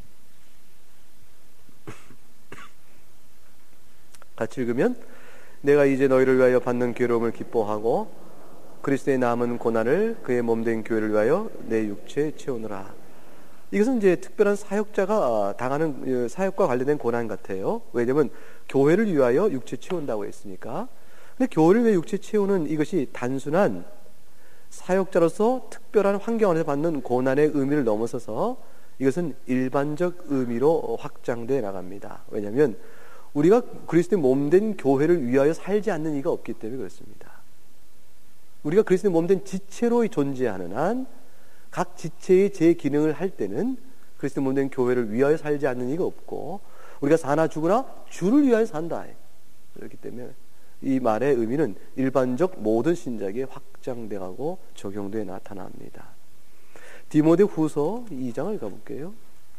[SPEAKER 1] 같이 읽으면, 내가 이제 너희를 위하여 받는 괴로움을 기뻐하고 그리스도의 남은 고난을 그의 몸된 교회를 위하여 내 육체에 채우노라. 이것은 이제 특별한 사역자가 당하는 사역과 관련된 고난 같아요. 왜냐하면 교회를 위하여 육체 채운다고 했으니까. 근데 교회를 위해 육체 채우는 이것이 단순한 사역자로서 특별한 환경 안에서 받는 고난의 의미를 넘어서서 이것은 일반적 의미로 확장되어 나갑니다. 왜냐하면 우리가 그리스도의 몸된 교회를 위하여 살지 않는 이가 없기 때문에 그렇습니다. 우리가 그리스도의 몸된 지체로 존재하는 한 각 지체의 제 기능을 할 때는 그리스도의 몸된 교회를 위하여 살지 않는 이가 없고, 우리가 사나 죽으나 주를 위하여 산다. 그렇기 때문에 이 말의 의미는 일반적 모든 신자에게 확장되고 적용되어 나타납니다. 디모데 후서 2장을 가볼게요.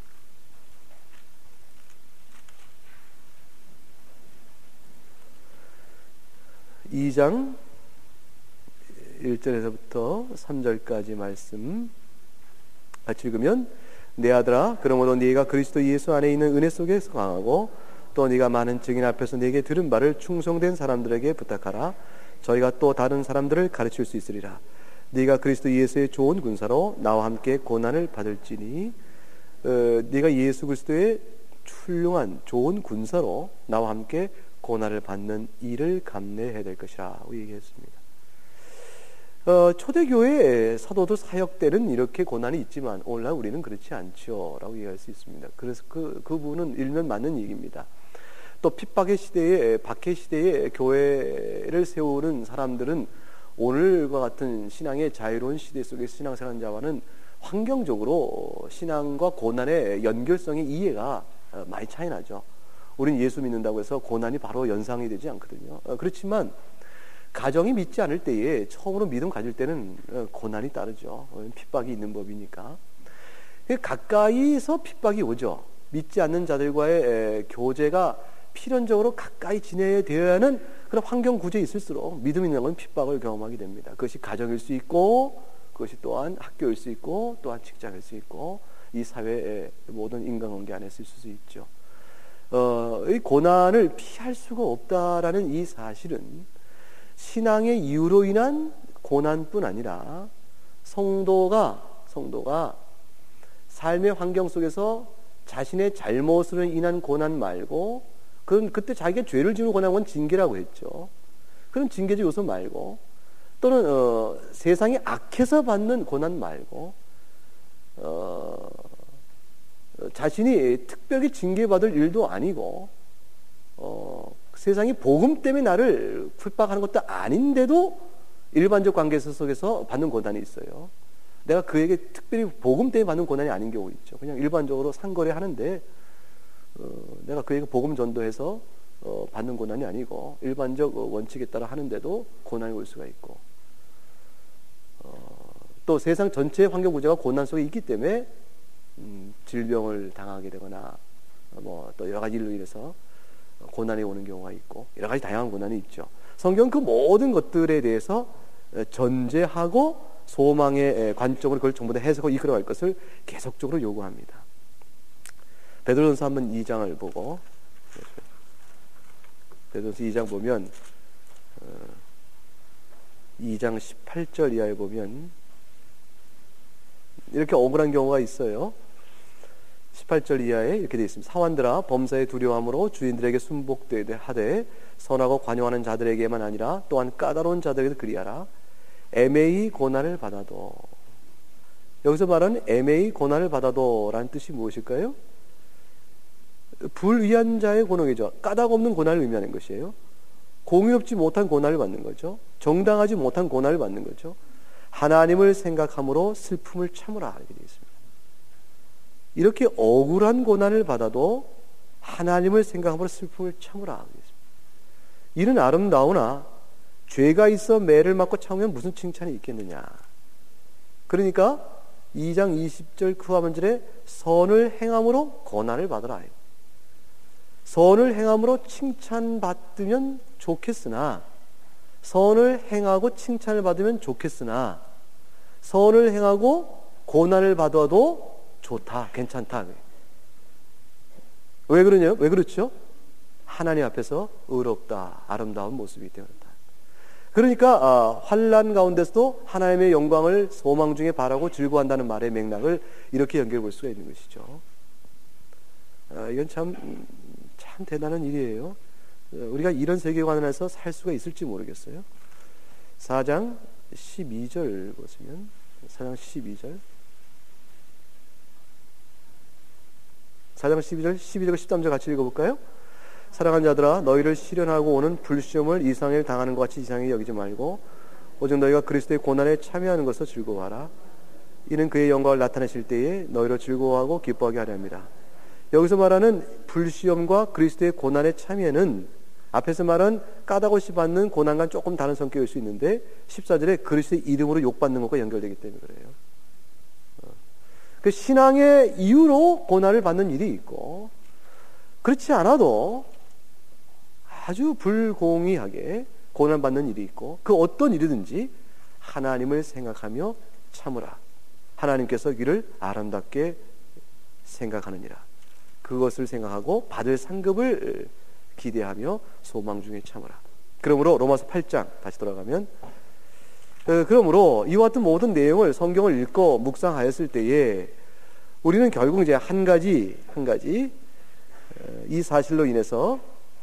[SPEAKER 1] 2장 1절에서부터 3절까지 말씀 같이 읽으면, 내 아들아, 그러므로 네가 그리스도 예수 안에 있는 은혜 속에서 강하고 또 네가 많은 증인 앞에서 네게 들은 바를 충성된 사람들에게 부탁하라. 저희가 또 다른 사람들을 가르칠 수 있으리라. 네가 그리스도 예수의 좋은 군사로 나와 함께 고난을 받을지니, 네가 예수 그리스도의 훌륭한 좋은 군사로 나와 함께 고난을 받는 일을 감내해야 될 것이라 얘기했습니다. 초대교회 사도들 사역 때는 이렇게 고난이 있지만 오늘날 우리는 그렇지 않죠 라고 얘기할 수 있습니다. 그래서 그 부분은 일면 맞는 얘기입니다. 또 핍박의 시대에, 박해 시대에 교회를 세우는 사람들은 오늘과 같은 신앙의 자유로운 시대 속에서 신앙생활하는 자와는 환경적으로 신앙과 고난의 연결성의 이해가 많이 차이 나죠. 우리는 예수 믿는다고 해서 고난이 바로 연상이 되지 않거든요. 그렇지만 가정이 믿지 않을 때에 처음으로 믿음 가질 때는 고난이 따르죠. 핍박이 있는 법이니까. 가까이서 핍박이 오죠. 믿지 않는 자들과의 교제가 필연적으로 가까이 지내야 하는 그런 환경 구조에 있을수록 믿음 있는 건 핍박을 경험하게 됩니다. 그것이 가정일 수 있고, 그것이 또한 학교일 수 있고, 또한 직장일 수 있고, 이 사회의 모든 인간관계 안에 있을 수 있죠. 이 고난을 피할 수가 없다라는 이 사실은 신앙의 이유로 인한 고난뿐 아니라 성도가 삶의 환경 속에서 자신의 잘못으로 인한 고난 말고, 그건 그때 자기가 죄를 지은 고난은 건 징계라고 했죠. 그런 징계적 요소 말고, 또는 세상이 악해서 받는 고난 말고, 자신이 특별히 징계받을 일도 아니고 세상이 복음 때문에 나를 핍박하는 것도 아닌데도 일반적 관계 속에서 받는 고난이 있어요. 내가 그에게 특별히 복음 때문에 받는 고난이 아닌 경우 있죠. 그냥 일반적으로 상거래 하는데 내가 그에게 복음 전도해서 받는 고난이 아니고 일반적 원칙에 따라 하는데도 고난이 올 수가 있고, 또 세상 전체의 환경 구조가 고난 속에 있기 때문에 질병을 당하게 되거나 또 여러 가지 일로 인해서 고난이 오는 경우가 있고, 여러 가지 다양한 고난이 있죠. 성경은 그 모든 것들에 대해서 전제하고 소망의 관점으로 그걸 전부 다 해석하고 이끌어갈 것을 계속적으로 요구합니다. 베드로전서 한번 2장을 보고, 베드로전서 2장 보면 2장 18절 이하에 보면 이렇게 억울한 경우가 있어요. 18절 이하에 이렇게 되어 있습니다. 사환들아, 범사에 두려움으로 주인들에게 순복되되 하되 선하고 관용하는 자들에게만 아니라 또한 까다로운 자들에게도 그리하라. 애매히 고난을 받아도, 여기서 말하는 애매히 고난을 받아도 라는 뜻이 무엇일까요? 불의한 자의 고난이죠. 까닭 없는 고난을 의미하는 것이에요. 공의롭지 못한 고난을 받는 거죠. 정당하지 못한 고난을 받는 거죠. 하나님을 생각함으로 슬픔을 참으라 이렇게 되어 있습니다. 이렇게 억울한 고난을 받아도 하나님을 생각함으로 슬픔을 참으라 이렇게 되어 있습니다. 이는 아름다우나 죄가 있어 매를 맞고 참으면 무슨 칭찬이 있겠느냐. 그러니까 2장 20절 그 하반절에 선을 행함으로 고난을 받으라. 선을 행함으로 칭찬받으면 좋겠으나, 선을 행하고 칭찬을 받으면 좋겠으나 선을 행하고 고난을 받아도 좋다, 괜찮다. 왜 그러냐요? 왜 그렇죠? 하나님 앞에서 의롭다, 아름다운 모습이기 때문이다. 그러니까 환난 가운데서도 하나님의 영광을 소망 중에 바라고 즐거워한다는 말의 맥락을 이렇게 연결해 볼 수가 있는 것이죠. 이건 참 대단한 일이에요. 우리가 이런 세계관 안에서 살 수가 있을지 모르겠어요. 4장 12절 보시면, 4장 12절 12절 13절 같이 읽어볼까요? 사랑하는 자들아, 너희를 시련하고 오는 불시험을 이상을 당하는 것 같이 이상하게 여기지 말고 오직 너희가 그리스도의 고난에 참여하는 것을 즐거워하라. 이는 그의 영광을 나타내실 때에 너희를 즐거워하고 기뻐하게 하려 합니다. 여기서 말하는 불시험과 그리스도의 고난의 참여는 앞에서 말한 까다로이 받는 고난과는 조금 다른 성격일 수 있는데 14절에 그리스도의 이름으로 욕받는 것과 연결되기 때문에 그래요. 그 신앙의 이유로 고난을 받는 일이 있고, 그렇지 않아도 아주 불공의하게 고난받는 일이 있고, 그 어떤 일이든지 하나님을 생각하며 참으라. 하나님께서 이를 아름답게 생각하느니라. 그것을 생각하고 받을 상급을 기대하며 소망 중에 참으라. 그러므로 로마서 8장 다시 돌아가면, 그러므로 이와 같은 모든 내용을 성경을 읽고 묵상하였을 때에 우리는 결국 이제 한 가지 이 사실로 인해서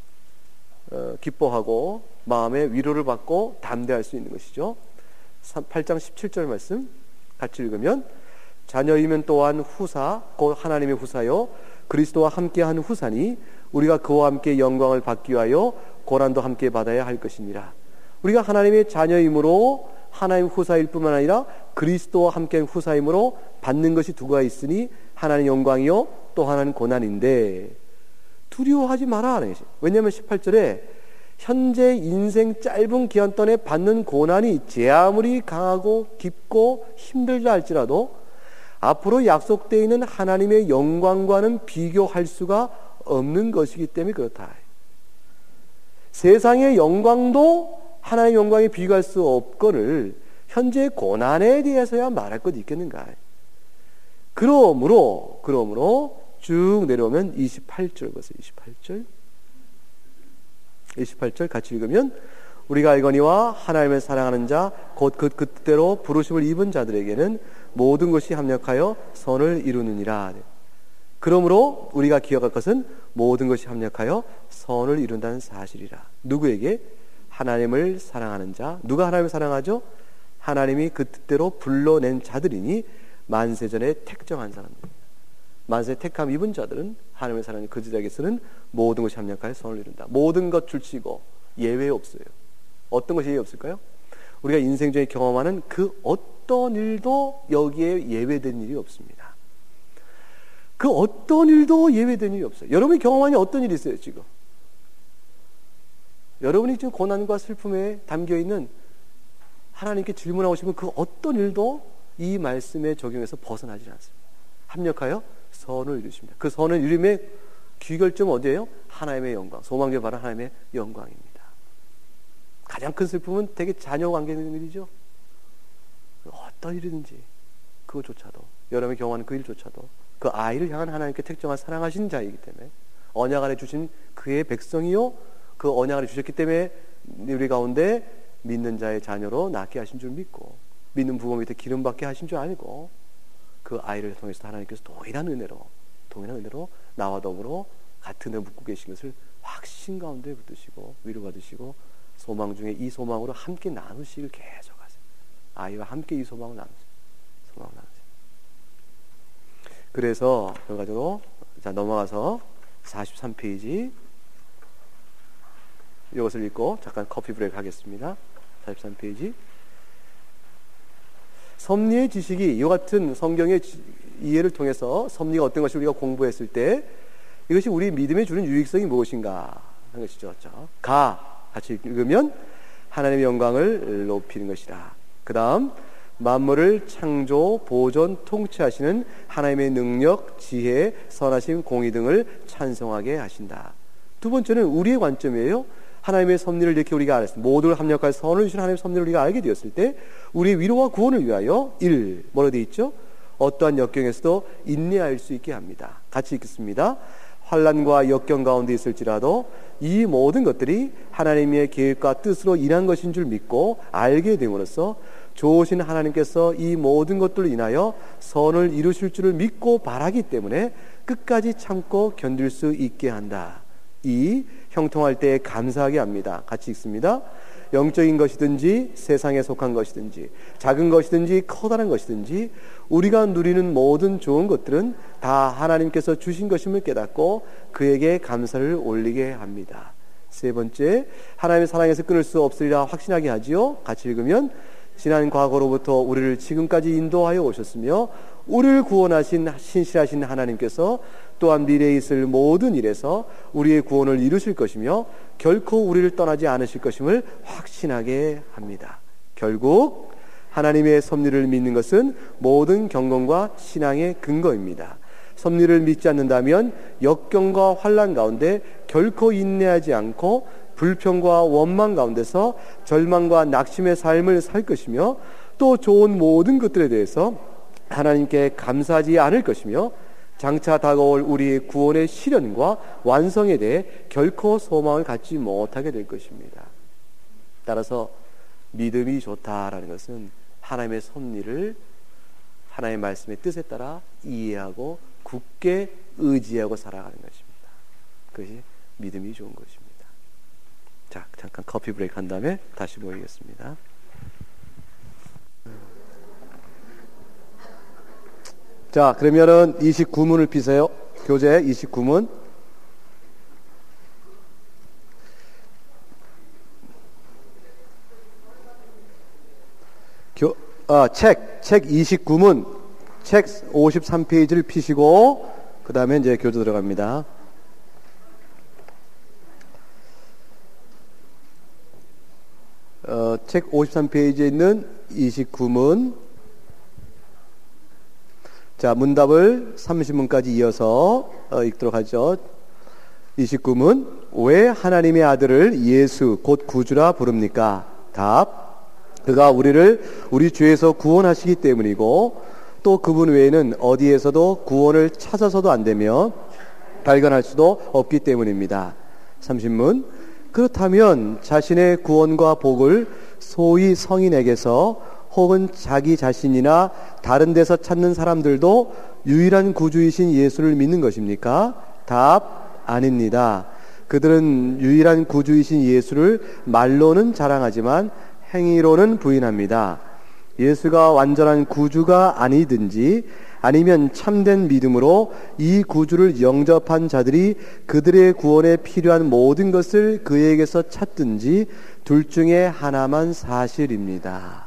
[SPEAKER 1] 기뻐하고 마음의 위로를 받고 담대할 수 있는 것이죠. 8장 17절 말씀 같이 읽으면, 자녀이면 또한 후사 곧 하나님의 후사요 그리스도와 함께한 후사니 우리가 그와 함께 영광을 받기 위하여 고난도 함께 받아야 할 것이니라. 우리가 하나님의 자녀이므로 하나님 후사일 뿐만 아니라 그리스도와 함께한 후사이므로 받는 것이 두 가지 있으니 하나는 영광이요 또 하나는 고난인데 두려워하지 마라. 왜냐하면 18절에 현재 인생 짧은 기간 동안에 받는 고난이 제 아무리 강하고 깊고 힘들다 할지라도 앞으로 약속되어 있는 하나님의 영광과는 비교할 수가 없는 것이기 때문에 그렇다. 세상의 영광도 하나님의 영광에 비교할 수 없거늘 현재 고난에 대해서야 말할 것 있겠는가. 그러므로 쭉 내려오면 28절 보세요. 28절 같이 읽으면, 우리가 알거니와 하나님을 사랑하는 자 곧 그 뜻대로 부르심을 입은 자들에게는 모든 것이 합력하여 선을 이루느니라. 그러므로 우리가 기억할 것은 모든 것이 합력하여 선을 이룬다는 사실이라. 누구에게? 하나님을 사랑하는 자. 누가 하나님을 사랑하죠? 하나님이 그 뜻대로 불러낸 자들이니 만세전에 택정한 사람들. 만세 택함 입은 자들은 하나님의 사랑이 그들에게서는 모든 것이 합력하여 선을 이룬다. 모든 것 줄치고 예외 없어요. 어떤 것이 예외 없을까요? 우리가 인생 중에 경험하는 그 어떤 일도 여기에 예외된 일이 없습니다. 그 어떤 일도 예외된 일이 없어요. 여러분이 경험하는 어떤 일이 있어요, 지금? 여러분이 지금 고난과 슬픔에 담겨있는 하나님께 질문하고 싶은 그 어떤 일도 이 말씀에 적용해서 벗어나지 않습니다. 합력하여 선을 이루십니다. 그 선을 이룸의 귀결점은 어디예요? 하나님의 영광. 소망의 바로 하나님의 영광입니다. 가장 큰 슬픔은 되게 자녀 관계된 일이죠. 어떤 일이든지 그것조차도 여러분이 경험하는 그 일조차도 그 아이를 향한 하나님께 특정한 사랑하신 자이기 때문에 언약 안에 주신 그의 백성이요 그 언약 안에 주셨기 때문에 우리 가운데 믿는 자의 자녀로 낳게 하신 줄 믿고 믿는 부모 밑에 기름 받게 하신 줄 알고 그 아이를 통해서 하나님께서 동일한 은혜로 나와 더불어 같은 데 묻고 계신 것을 확신 가운데 붙드시고 위로받으시고 소망 중에 이 소망으로 함께 나누시길 계속하세요. 아이와 함께 이 소망을 나누세요. 그래서 결과적으로 자 넘어가서 43페이지 이것을 읽고 잠깐 커피 브레이크 하겠습니다. 43페이지 섭리의 지식이 이 같은 성경의 이해를 통해서 섭리가 어떤 것을 우리가 공부했을 때 이것이 우리 믿음에 주는 유익성이 무엇인가 하는 것이죠. 같이 읽으면 하나님의 영광을 높이는 것이다. 그 다음 만물을 창조, 보존, 통치하시는 하나님의 능력, 지혜, 선하심, 공의 등을 찬송하게 하신다. 두 번째는 우리의 관점이에요. 하나님의 섭리를 이렇게 우리가 알았습니다. 모두를 합력할 선을 주신 하나님의 섭리를 우리가 알게 되었을 때 우리의 위로와 구원을 위하여 뭐로 되어 있죠? 어떠한 역경에서도 인내할 수 있게 합니다. 같이 읽겠습니다. 환난과 역경 가운데 있을지라도 이 모든 것들이 하나님의 계획과 뜻으로 일한 것인 줄 믿고 알게 됨으로써 좋으신 하나님께서 이 모든 것들로 인하여 선을 이루실 줄을 믿고 바라기 때문에 끝까지 참고 견딜 수 있게 한다. 이 형통할 때에 감사하게 합니다. 같이 읽습니다. 영적인 것이든지 세상에 속한 것이든지 작은 것이든지 커다란 것이든지 우리가 누리는 모든 좋은 것들은 다 하나님께서 주신 것임을 깨닫고 그에게 감사를 올리게 합니다. 세 번째, 하나님의 사랑에서 끊을 수 없으리라 확신하게 하지요. 같이 읽으면 지난 과거로부터 우리를 지금까지 인도하여 오셨으며 우리를 구원하신 신실하신 하나님께서 또한 미래에 있을 모든 일에서 우리의 구원을 이루실 것이며 결코 우리를 떠나지 않으실 것임을 확신하게 합니다. 결국 하나님의 섭리를 믿는 것은 모든 경건과 신앙의 근거입니다. 섭리를 믿지 않는다면 역경과 환난 가운데 결코 인내하지 않고 불평과 원망 가운데서 절망과 낙심의 삶을 살 것이며 또 좋은 모든 것들에 대해서 하나님께 감사하지 않을 것이며 장차 다가올 우리의 구원의 실현과 완성에 대해 결코 소망을 갖지 못하게 될 것입니다. 따라서 믿음이 좋다라는 것은 하나님의 섭리를 하나님의 말씀의 뜻에 따라 이해하고 굳게 의지하고 살아가는 것입니다. 그것이 믿음이 좋은 것입니다. 자, 잠깐 커피 브레이크 한 다음에 다시 모이겠습니다. 자, 그러면은 29문을 피세요. 교재 29문. 책 29문, 책 53페이지를 피시고, 그 다음에 이제 교재 들어갑니다. 책 53페이지에 있는 29문. 자, 문답을 30문까지 이어서 읽도록 하죠. 29문. 왜 하나님의 아들을 예수 곧 구주라 부릅니까? 답. 그가 우리를 우리 죄에서 구원하시기 때문이고 또 그분 외에는 어디에서도 구원을 찾아서도 안 되며 발견할 수도 없기 때문입니다. 30문. 그렇다면 자신의 구원과 복을 소위 성인에게서 혹은 자기 자신이나 다른 데서 찾는 사람들도 유일한 구주이신 예수를 믿는 것입니까? 답. 아닙니다. 그들은 유일한 구주이신 예수를 말로는 자랑하지만 행위로는 부인합니다. 예수가 완전한 구주가 아니든지 아니면 참된 믿음으로 이 구주를 영접한 자들이 그들의 구원에 필요한 모든 것을 그에게서 찾든지 둘 중에 하나만 사실입니다.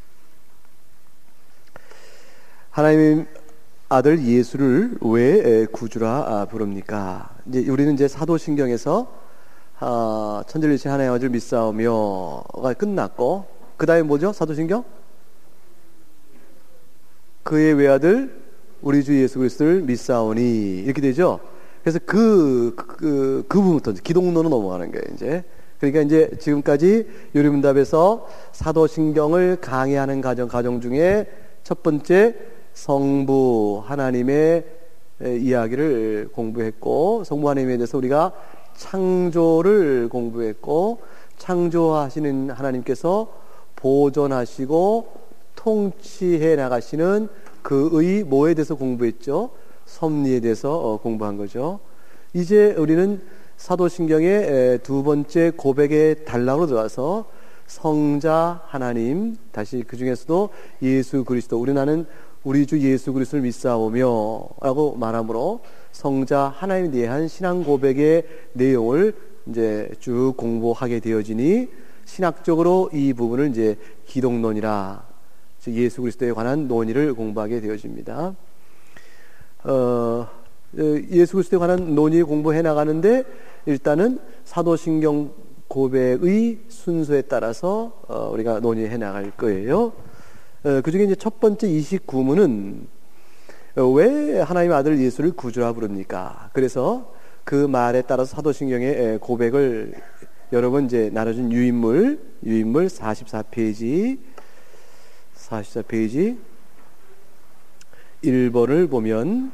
[SPEAKER 1] 하나님의 아들 예수를 왜 구주라 부릅니까? 우리는 이제 사도신경에서 천지일신 하나의 아들 믿사오며가 끝났고, 그 다음에 뭐죠? 사도신경? 그의 외아들 우리 주 예수 그리스도를 믿사오니, 이렇게 되죠. 그래서 그 부분부터 기독론으로 넘어가는 거예요. 이제 그러니까 이제 지금까지 요리문답에서 사도신경을 강의하는 과정 중에 첫 번째 성부 하나님의 이야기를 공부했고, 성부 하나님에 대해서 우리가 창조를 공부했고, 창조하시는 하나님께서 보존하시고 통치해 나가시는 그의 뭐에 대해서 공부했죠? 섭리에 대해서 공부한 거죠. 이제 우리는 사도신경의 두 번째 고백의 단락으로 들어가서 성자 하나님, 다시 그 중에서도 예수 그리스도, 우리는 우리 주 예수 그리스도를 믿사오며 라고 말함으로 성자 하나님에 대한 신앙 고백의 내용을 이제 쭉 공부하게 되어지니, 신학적으로 이 부분을 이제 기독론이라, 즉 예수 그리스도에 관한 논의를 공부하게 되어집니다. 예수 그리스도에 관한 논의 공부해 나가는데, 일단은 사도신경 고백의 순서에 따라서 우리가 논의해 나갈 거예요. 그 중에 이제 첫 번째 29문은 왜 하나님의 아들 예수를 구주라 부릅니까? 그래서 그 말에 따라서 사도신경의 고백을 여러 번 이제 나눠준 유인물 44페이지 1번을 보면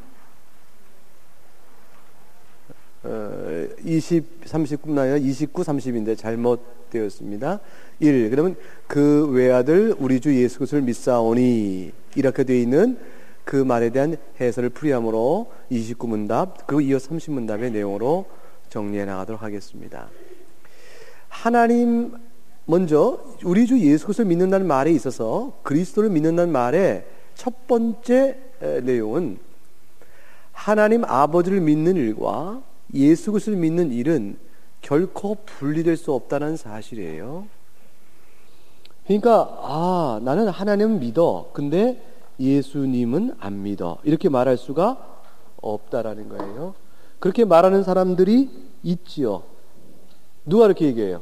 [SPEAKER 1] 39는 아니라 29, 30인데 잘못되었습니다. 1. 그러면 그 외아들 우리 주 예수 그리스도를 믿사오니, 이렇게 되어 있는 그 말에 대한 해설을 풀이함으로 29문답, 그리고 이어 30문답의 내용으로 정리해 나가도록 하겠습니다. 하나님, 먼저 우리 주 예수 그리스도를 믿는다는 말에 있어서 그리스도를 믿는다는 말의 첫 번째 내용은 하나님 아버지를 믿는 일과 예수 그리스도를 믿는 일은 결코 분리될 수 없다는 사실이에요. 그러니까 나는 하나님은 믿어, 근데 예수님은 안 믿어, 이렇게 말할 수가 없다라는 거예요. 그렇게 말하는 사람들이 있지요. 누가 이렇게 얘기해요?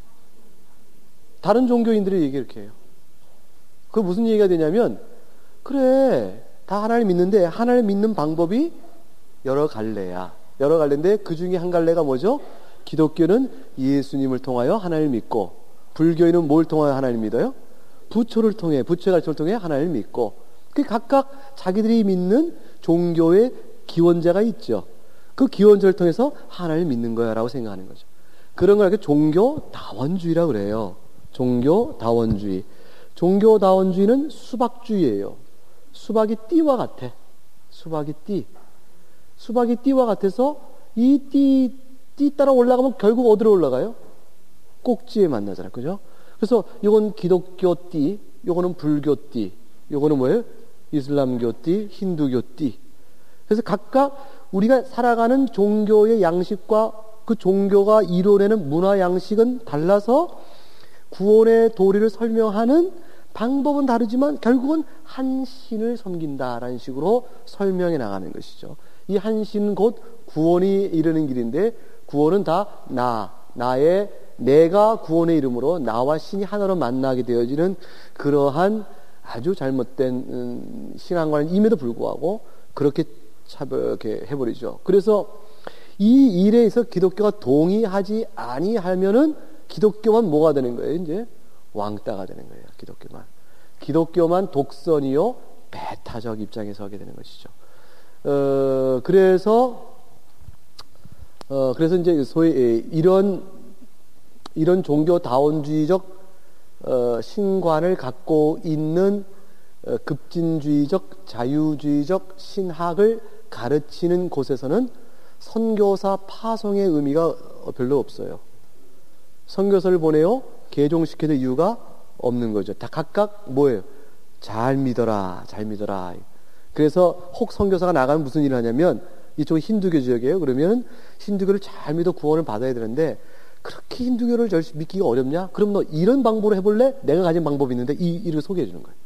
[SPEAKER 1] 다른 종교인들이 이렇게 해요. 그 무슨 얘기가 되냐면, 그래, 다 하나님 믿는데 하나님 믿는 방법이 여러 갈래야. 여러 갈래인데 그 중에 한 갈래가 뭐죠? 기독교는 예수님을 통하여 하나님을 믿고, 불교인은 뭘 통하여 하나님을 믿어요? 부처를 통해, 부처의 가르침을 통해 하나님을 믿고, 그 각각 자기들이 믿는 종교의 기원자가 있죠. 그 기원자를 통해서 하나님을 믿는 거야 라고 생각하는 거죠. 그런 걸 종교 다원주의라고 그래요. 종교 다원주의. 종교 다원주의는 수박주의예요. 수박이 띠와 같아. 수박이 띠. 수박이 띠와 같아서 이 띠 따라 올라가면 결국 어디로 올라가요? 꼭지에 만나잖아요. 그죠? 그래서 이건 기독교 띠, 이거는 불교 띠, 이거는 뭐예요? 이슬람교 띠, 힌두교 띠. 그래서 각각 우리가 살아가는 종교의 양식과 그 종교가 이뤄내는 문화 양식은 달라서 구원의 도리를 설명하는 방법은 다르지만 결국은 한 신을 섬긴다라는 식으로 설명해 나가는 것이죠. 이 한 신은 곧 구원이 이르는 길인데, 구원은 다 내가 구원의 이름으로 나와 신이 하나로 만나게 되어지는 그러한 아주 잘못된 신앙과는 임에도 불구하고 그렇게 차별하게 해버리죠. 그래서 이 일에 있어 기독교가 동의하지 아니하면은 기독교만 뭐가 되는 거예요? 이제 왕따가 되는 거예요. 기독교만 독선이요 배타적 입장에 서게 되는 것이죠. 그래서 이제 소위 이런 종교 다원주의적 신관을 갖고 있는 급진주의적 자유주의적 신학을 가르치는 곳에서는 선교사 파송의 의미가 별로 없어요. 선교사를 보내요 개종시켜야 될 이유가 없는 거죠. 다 각각 뭐예요? 잘 믿어라, 잘 믿어라. 그래서 혹 선교사가 나가면 무슨 일을 하냐면, 이쪽은 힌두교 지역이에요. 그러면 힌두교를 잘 믿어 구원을 받아야 되는데, 그렇게 힌두교를 믿기가 어렵냐? 그럼 너 이런 방법으로 해볼래? 내가 가진 방법이 있는데 이를 소개해 주는 거예요.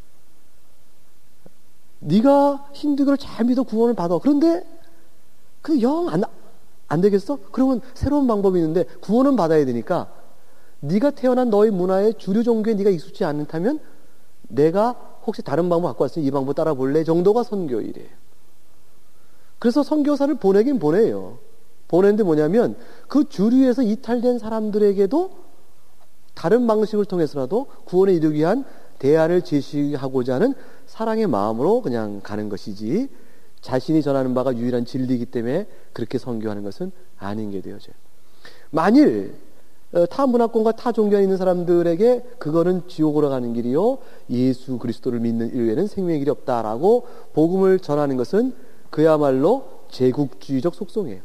[SPEAKER 1] 네가 힌두교를 잘 믿어 구원을 받아. 그런데 그 영 안 되겠어? 그러면 새로운 방법이 있는데 구원은 받아야 되니까 네가 태어난 너의 문화의 주류 종교에 네가 익숙지 않다면 내가 혹시 다른 방법 갖고 왔으니 이 방법 따라 볼래? 정도가 선교일이에요. 그래서 선교사를 보내긴 보내요. 보내는데 뭐냐면 그 주류에서 이탈된 사람들에게도 다른 방식을 통해서라도 구원에 이르기 위한 대안을 제시하고자 하는 사랑의 마음으로 그냥 가는 것이지, 자신이 전하는 바가 유일한 진리이기 때문에 그렇게 선교하는 것은 아닌 게 되어져요. 만일 타 문화권과 타 종교에 있는 사람들에게 그거는 지옥으로 가는 길이요, 예수 그리스도를 믿는 일외에는 생명의 길이 없다라고 복음을 전하는 것은 그야말로 제국주의적 속성이에요.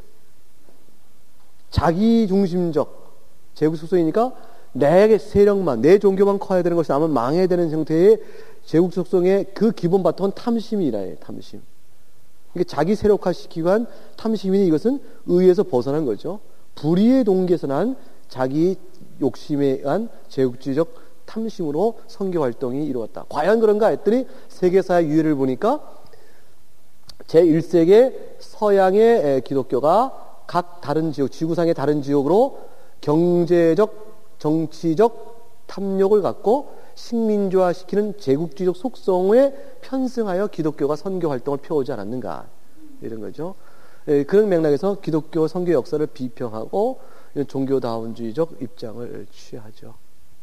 [SPEAKER 1] 자기중심적 제국 속성이니까 내 세력만, 내 종교만 커야 되는 것이 아마 망해야 되는 형태의 제국 속성의 그 기본 바탕은 탐심이라 해요. 탐심. 그러니까 자기 세력화시키기 위한 탐심이니 이것은 의에서 벗어난 거죠. 불의의 동기에서 난 자기 욕심에 의한 제국주의적 탐심으로 선교활동이 이루어졌다. 과연 그런가 했더니 세계사의 유해를 보니까 제1세기 서양의 기독교가 각 다른 지역, 지구상의 다른 지역으로 경제적, 정치적 탐욕을 갖고 식민주화시키는 제국주의적 속성에 편승하여 기독교가 선교 활동을 펴오지 않았는가, 이런 거죠. 그런 맥락에서 기독교 선교 역사를 비평하고 종교다원주의적 입장을 취하죠.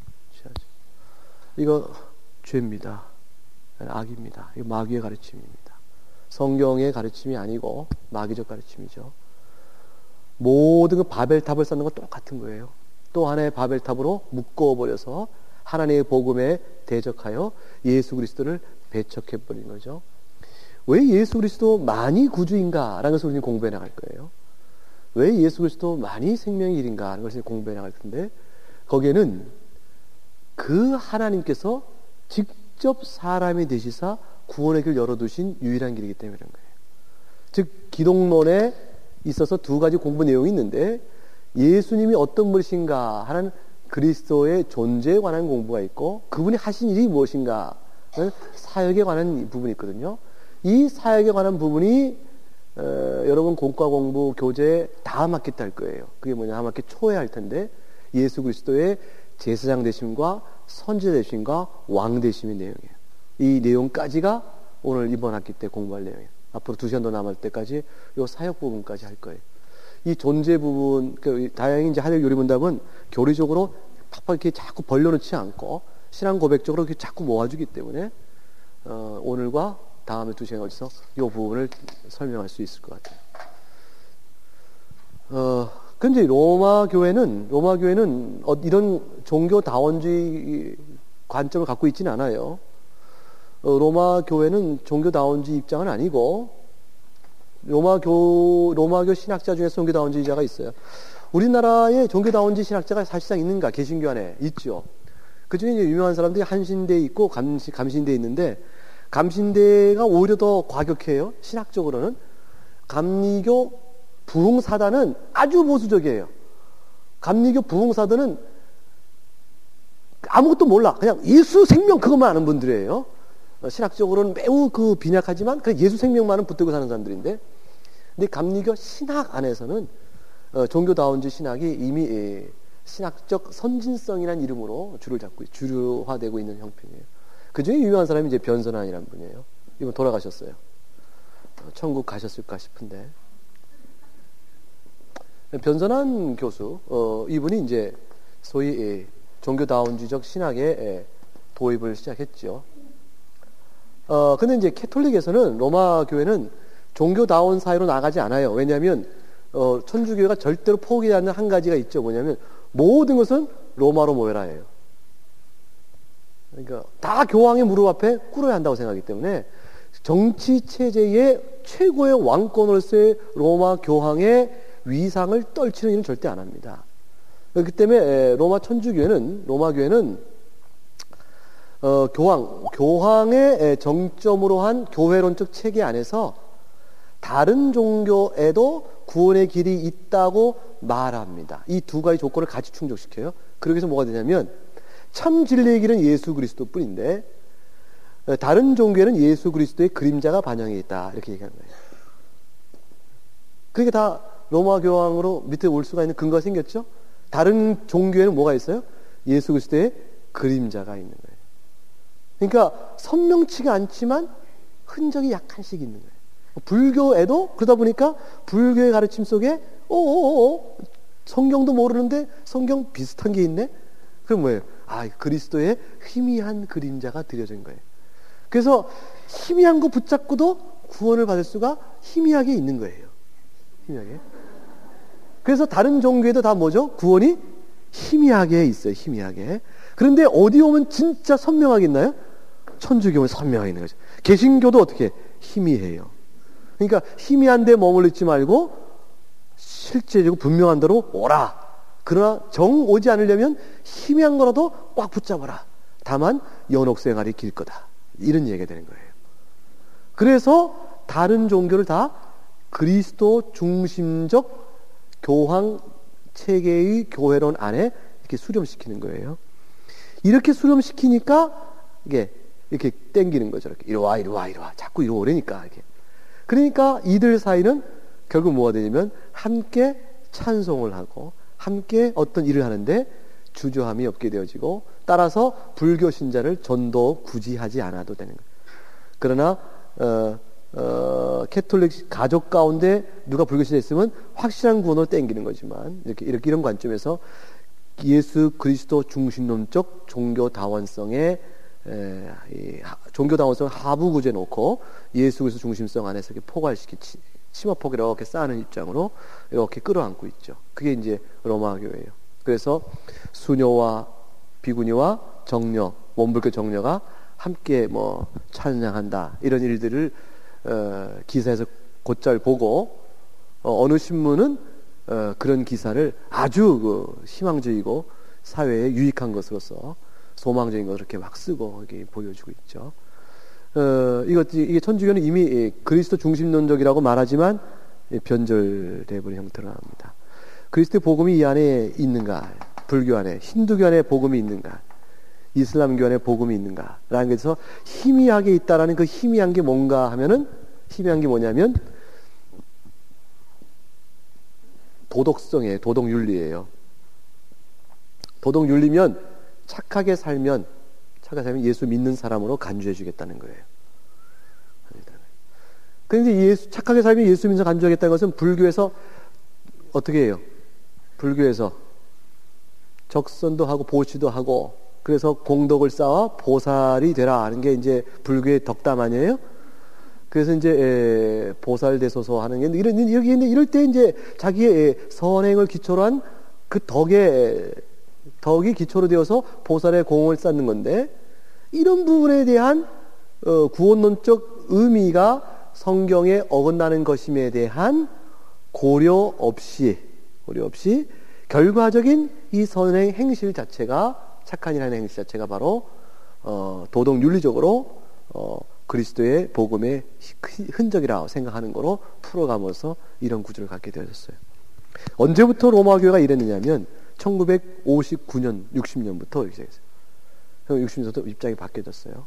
[SPEAKER 1] 이거 죄입니다. 악입니다. 이거 마귀의 가르침입니다. 성경의 가르침이 아니고 마귀적 가르침이죠. 모든 그 바벨탑을 쌓는 건 똑같은 거예요. 또 하나의 바벨탑으로 묶어버려서 하나님의 복음에 대적하여 예수 그리스도를 배척해버린 거죠. 왜 예수 그리스도만이 구주인가? 라는 것을 우리는 공부해 나갈 거예요. 왜 예수 그리스도만이 생명의 길인가? 라는 것을 공부해 나갈 텐데, 거기에는 그 하나님께서 직접 사람이 되시사 구원의 길을 열어두신 유일한 길이기 때문에 그런 거예요. 즉 기독론에 있어서 두 가지 공부 내용이 있는데, 예수님이 어떤 분이신가 하는 그리스도의 존재에 관한 공부가 있고, 그분이 하신 일이 무엇인가 하는 사역에 관한 부분이 있거든요. 이 사역에 관한 부분이 여러분 공과 공부 교재 다음 학기 때 할 거예요. 그게 뭐냐, 다음 학기 초에 할 텐데, 예수 그리스도의 제사장 되심과 선지자 되심과 왕 되심의 내용이에요. 이 내용까지가 오늘 이번 학기 때 공부할 내용이에요. 앞으로 2시간 더 남을 때까지 이 사역 부분까지 할 거예요. 이 존재 부분, 다행히 이제 하늘 요리문답은 교리적으로 팍팍 이렇게 자꾸 벌려놓지 않고 신앙 고백적으로 이렇게 자꾸 모아주기 때문에 오늘과 다음에 2시간에 걸쳐서 이 부분을 설명할 수 있을 것 같아요. 근데 로마 교회는 이런 종교다원주의 관점을 갖고 있지는 않아요. 로마 교회는 종교다원주의 입장은 아니고, 로마교 신학자 중에 종교다원주의자가 있어요. 우리나라에 종교다원주의 신학자가 사실상 있는가? 개신교 안에 있죠. 그 중에 유명한 사람들이 한신대에 있고 감신대에 있는데, 감신대가 오히려 더 과격해요. 신학적으로는. 감리교 부흥사단은 아주 보수적이에요. 감리교 부흥사단은 아무것도 몰라. 그냥 예수 생명 그것만 아는 분들이에요. 신학적으로는 매우 빈약하지만 그냥 예수 생명만은 붙들고 사는 사람들인데, 근데 감리교 신학 안에서는 종교다원주의 신학이 이미 신학적 선진성이라는 이름으로 주류화되고 있는 형편이에요. 그 중에 유명한 사람이 이제 변선환이라는 분이에요. 이분 돌아가셨어요. 천국 가셨을까 싶은데, 변선환 교수, 이분이 이제 소위 종교다원주의적 신학에 도입을 시작했죠. 근데 이제 캐톨릭에서는, 로마 교회는 종교다원 사회로 나가지 않아요. 왜냐하면 천주교회가 절대로 포기하지 않는 한 가지가 있죠. 뭐냐면 모든 것은 로마로 모여라예요. 그러니까 다 교황의 무릎 앞에 꿇어야 한다고 생각하기 때문에 정치 체제의 최고의 왕권으로서의 로마 교황의 위상을 떨치는 일은 절대 안 합니다. 그렇기 때문에 로마 교회는 교황의 정점으로 한 교회론적 체계 안에서 다른 종교에도 구원의 길이 있다고 말합니다. 이 두 가지 조건을 같이 충족시켜요. 그러기 위해서 뭐가 되냐면 참 진리의 길은 예수 그리스도뿐인데 다른 종교에는 예수 그리스도의 그림자가 반영해 있다. 이렇게 얘기하는 거예요. 그러니까 다 로마 교황으로 밑에 올 수가 있는 근거가 생겼죠. 다른 종교에는 뭐가 있어요? 예수 그리스도의 그림자가 있는 거예요. 그러니까 선명치가 않지만 흔적이 약간씩 있는 거예요. 불교에도 그러다 보니까 불교의 가르침 속에 성경도 모르는데 성경 비슷한 게 있네? 그럼 뭐예요? 그리스도의 희미한 그림자가 드려진 거예요. 그래서 희미한 거 붙잡고도 구원을 받을 수가 희미하게 있는 거예요. 희미하게. 그래서 다른 종교에도 다 뭐죠? 구원이 희미하게 있어요. 희미하게. 그런데 어디 오면 진짜 선명하게 있나요? 천주교는 선명하게 있는 거죠. 개신교도 어떻게? 희미해요. 그러니까 희미한 데 머물러 있지 말고 실제적으로 분명한 대로 오라. 그러나 정 오지 않으려면 희미한 거라도 꽉 붙잡아라. 다만 연옥생활이 길 거다. 이런 얘기가 되는 거예요. 그래서 다른 종교를 다 그리스도 중심적 교황 체계의 교회론 안에 이렇게 수렴시키는 거예요. 이렇게 수렴시키니까 이렇게 땡기는 거죠. 이렇게 이리 와. 자꾸 이리 오래니까 이렇게. 그러니까 이들 사이는 결국 뭐가 되냐면 함께 찬송을 하고 함께 어떤 일을 하는데 주저함이 없게 되어지고 따라서 불교 신자를 전도 굳이 하지 않아도 되는 거예요. 그러나 캐톨릭 가족 가운데 누가 불교 신자 있으면 확실한 구원으로 땡기는 거지만 이렇게 이런 관점에서 예수 그리스도 중심론적 종교다원성의 종교다원성 하부 구조에 놓고 예수 그리스도 중심성 안에서 이렇게 포괄시키 치마폭 이렇게 쌓는 입장으로 이렇게 끌어안고 있죠. 그게 이제 로마 교회예요. 그래서 수녀와 비구니와 정녀, 원불교 정녀가 함께 뭐 찬양한다 이런 일들을 기사에서 곧잘 보고 어느 신문은 그런 기사를 아주 희망적이고 사회에 유익한 것으로서 소망적인 것을 이렇게 막 쓰고 이렇게 보여주고 있죠. 이게 천주교는 이미 그리스도 중심론적이라고 말하지만 변절돼 버린 형태로 나옵니다. 그리스도의 복음이 이 안에 있는가? 불교 안에, 힌두교 안에 복음이 있는가? 이슬람교 안에 복음이 있는가? 라는 것에서 희미하게 있다라는 그 희미한 게 뭔가 하면은 희미한 게 뭐냐면 도덕성이에요. 도덕윤리예요. 도덕윤리면 착하게 살면 예수 믿는 사람으로 간주해 주겠다는 거예요. 그런데 착하게 살면 예수 믿는 사람 간주하겠다는 것은 불교에서 어떻게 해요? 불교에서 적선도 하고 보시도 하고 그래서 공덕을 쌓아 보살이 되라 하는 게 이제 불교의 덕담 아니에요? 그래서 이제 보살 되소서 하는 게 이럴 때 이제 자기의 선행을 기초로 한 그 덕이 기초로 되어서 보살의 공을 쌓는 건데 이런 부분에 대한 구원론적 의미가 성경에 어긋나는 것임에 대한 고려 없이 결과적인 이 선행 행실 자체가 착한 일 하는 행실 자체가 바로 도덕 윤리적으로 그리스도의 복음의 흔적이라고 생각하는 거로 풀어가면서 이런 구조를 갖게 되었어요. 언제부터 로마 교회가 이랬느냐면 1959년, 60년부터 이렇게 됐어요. 60년부터 입장이 바뀌어졌어요.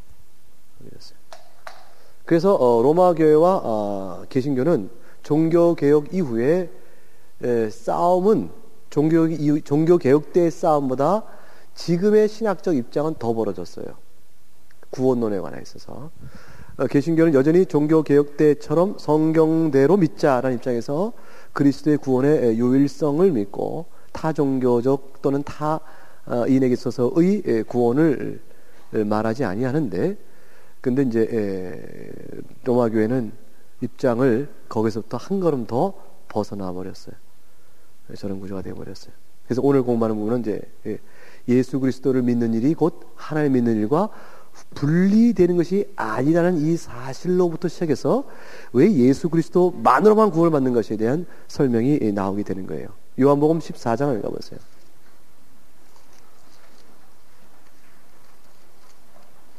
[SPEAKER 1] 그래서 로마 교회와 개신교는 종교 개혁 이후에 싸움은 종교 개혁 때의 싸움보다 지금의 신학적 입장은 더 벌어졌어요. 구원론에 관해 있어서 개신교는 여전히 종교 개혁 때처럼 성경대로 믿자라는 입장에서 그리스도의 구원의 유일성을 믿고 타 종교적 또는 타인에게 있어서의 구원을 말하지 아니하는데, 근데 이제 로마 교회는 입장을 거기서부터 한 걸음 더 벗어나 버렸어요. 저런 구조가 되어 버렸어요. 그래서 오늘 공부하는 부분은 이제 예수 그리스도를 믿는 일이 곧 하나님 믿는 일과 분리되는 것이 아니라는 이 사실로부터 시작해서 왜 예수 그리스도만으로만 구원을 받는 것에 대한 설명이 나오게 되는 거예요. 요한복음 14장을 읽어보세요.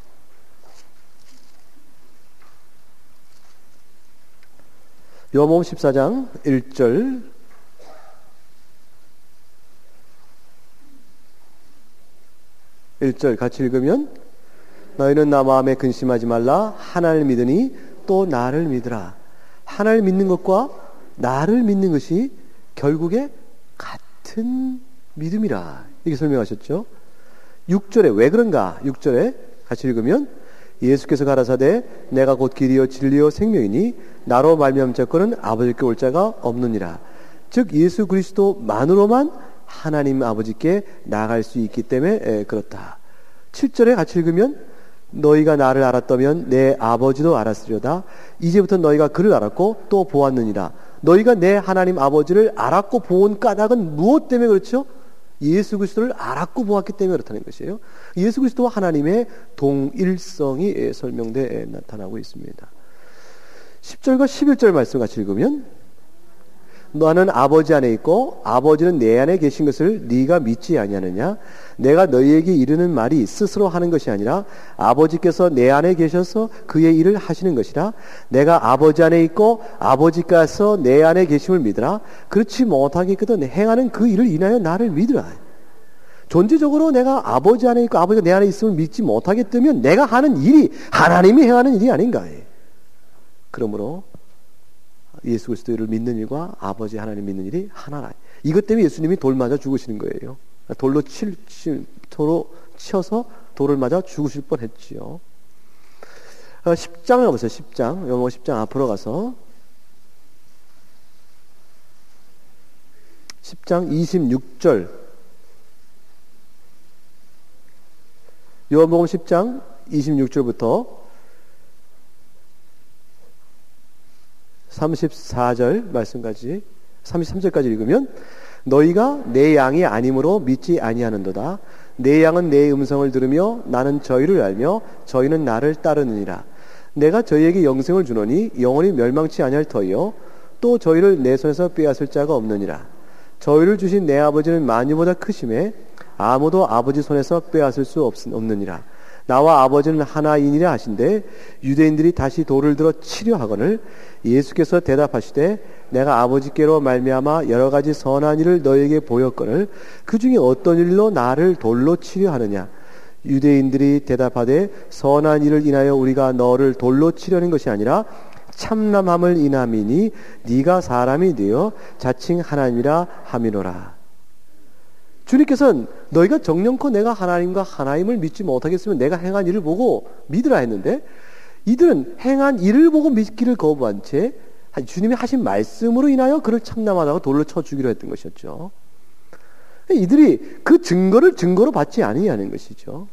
[SPEAKER 1] 요한복음 14장 1절 같이 읽으면 너희는 나 마음에 근심하지 말라. 하나님을 믿으니 또 나를 믿으라. 하나님을 믿는 것과 나를 믿는 것이 결국에 같은 믿음이라. 이렇게 설명하셨죠. 6절에 왜 그런가? 6절에 같이 읽으면 예수께서 가라사대 내가 곧 길이요 진리요 생명이니 나로 말미암은 자거는 아버지께 올 자가 없느니라. 즉 예수 그리스도만으로만 하나님 아버지께 나아갈 수 있기 때문에 그렇다. 7절에 같이 읽으면 너희가 나를 알았다면 내 아버지도 알았으려다. 이제부터 너희가 그를 알았고 또 보았느니라. 너희가 내 하나님 아버지를 알았고 본 까닭은 무엇 때문에 그렇죠? 예수 그리스도를 알았고 보았기 때문에 그렇다는 것이에요. 예수 그리스도와 하나님의 동일성이 설명돼 나타나고 있습니다. 10절과 11절 말씀 같이 읽으면 너는 아버지 안에 있고 아버지는 내 안에 계신 것을 네가 믿지 아니하느냐? 내가 너희에게 이르는 말이 스스로 하는 것이 아니라 아버지께서 내 안에 계셔서 그의 일을 하시는 것이라. 내가 아버지 안에 있고 아버지께서 내 안에 계심을 믿으라. 그렇지 못하겠거든 행하는 그 일을 인하여 나를 믿으라. 존재적으로 내가 아버지 안에 있고 아버지가 내 안에 있음을 믿지 못하겠다면 내가 하는 일이 하나님이 행하는 일이 아닌가. 그러므로 예수 그리스도를 믿는 일과 아버지 하나님 믿는 일이 하나라. 이것 때문에 예수님이 돌 맞아 죽으시는 거예요. 돌로 쳐서 돌을 맞아 죽으실 뻔했지요. 10장을 보세요. 10장. 요한복음 10장 앞으로 가서 10장 26절. 요한복음 10장 26절부터 34절 말씀까지 33절까지 읽으면 너희가 내 양이 아니므로 믿지 아니하는도다. 내 양은 내 음성을 들으며 나는 저희를 알며 저희는 나를 따르느니라. 내가 저희에게 영생을 주노니 영원히 멸망치 아니할 터이요 또 저희를 내 손에서 빼앗을 자가 없느니라. 저희를 주신 내 아버지는 만유보다 크심에 아무도 아버지 손에서 빼앗을 수 없느니라. 나와 아버지는 하나이니라 하신대 유대인들이 다시 돌을 들어 치려 하거늘 예수께서 대답하시되 내가 아버지께로 말미암아 여러 가지 선한 일을 너희에게 보였거늘 그 중에 어떤 일로 나를 돌로 치려 하느냐. 유대인들이 대답하되 선한 일을 인하여 우리가 너를 돌로 치려는 것이 아니라 참남함을 인함이니 네가 사람이 되어 자칭 하나님이라 함이노라. 주님께서는 너희가 정령코 내가 하나님과 하나님을 믿지 못하겠으면 내가 행한 일을 보고 믿으라 했는데 이들은 행한 일을 보고 믿기를 거부한 채 주님이 하신 말씀으로 인하여 그를 참남하다고 돌로 쳐 죽이려 했던 것이었죠. 이들이 그 증거로 받지 아니하는 것이죠.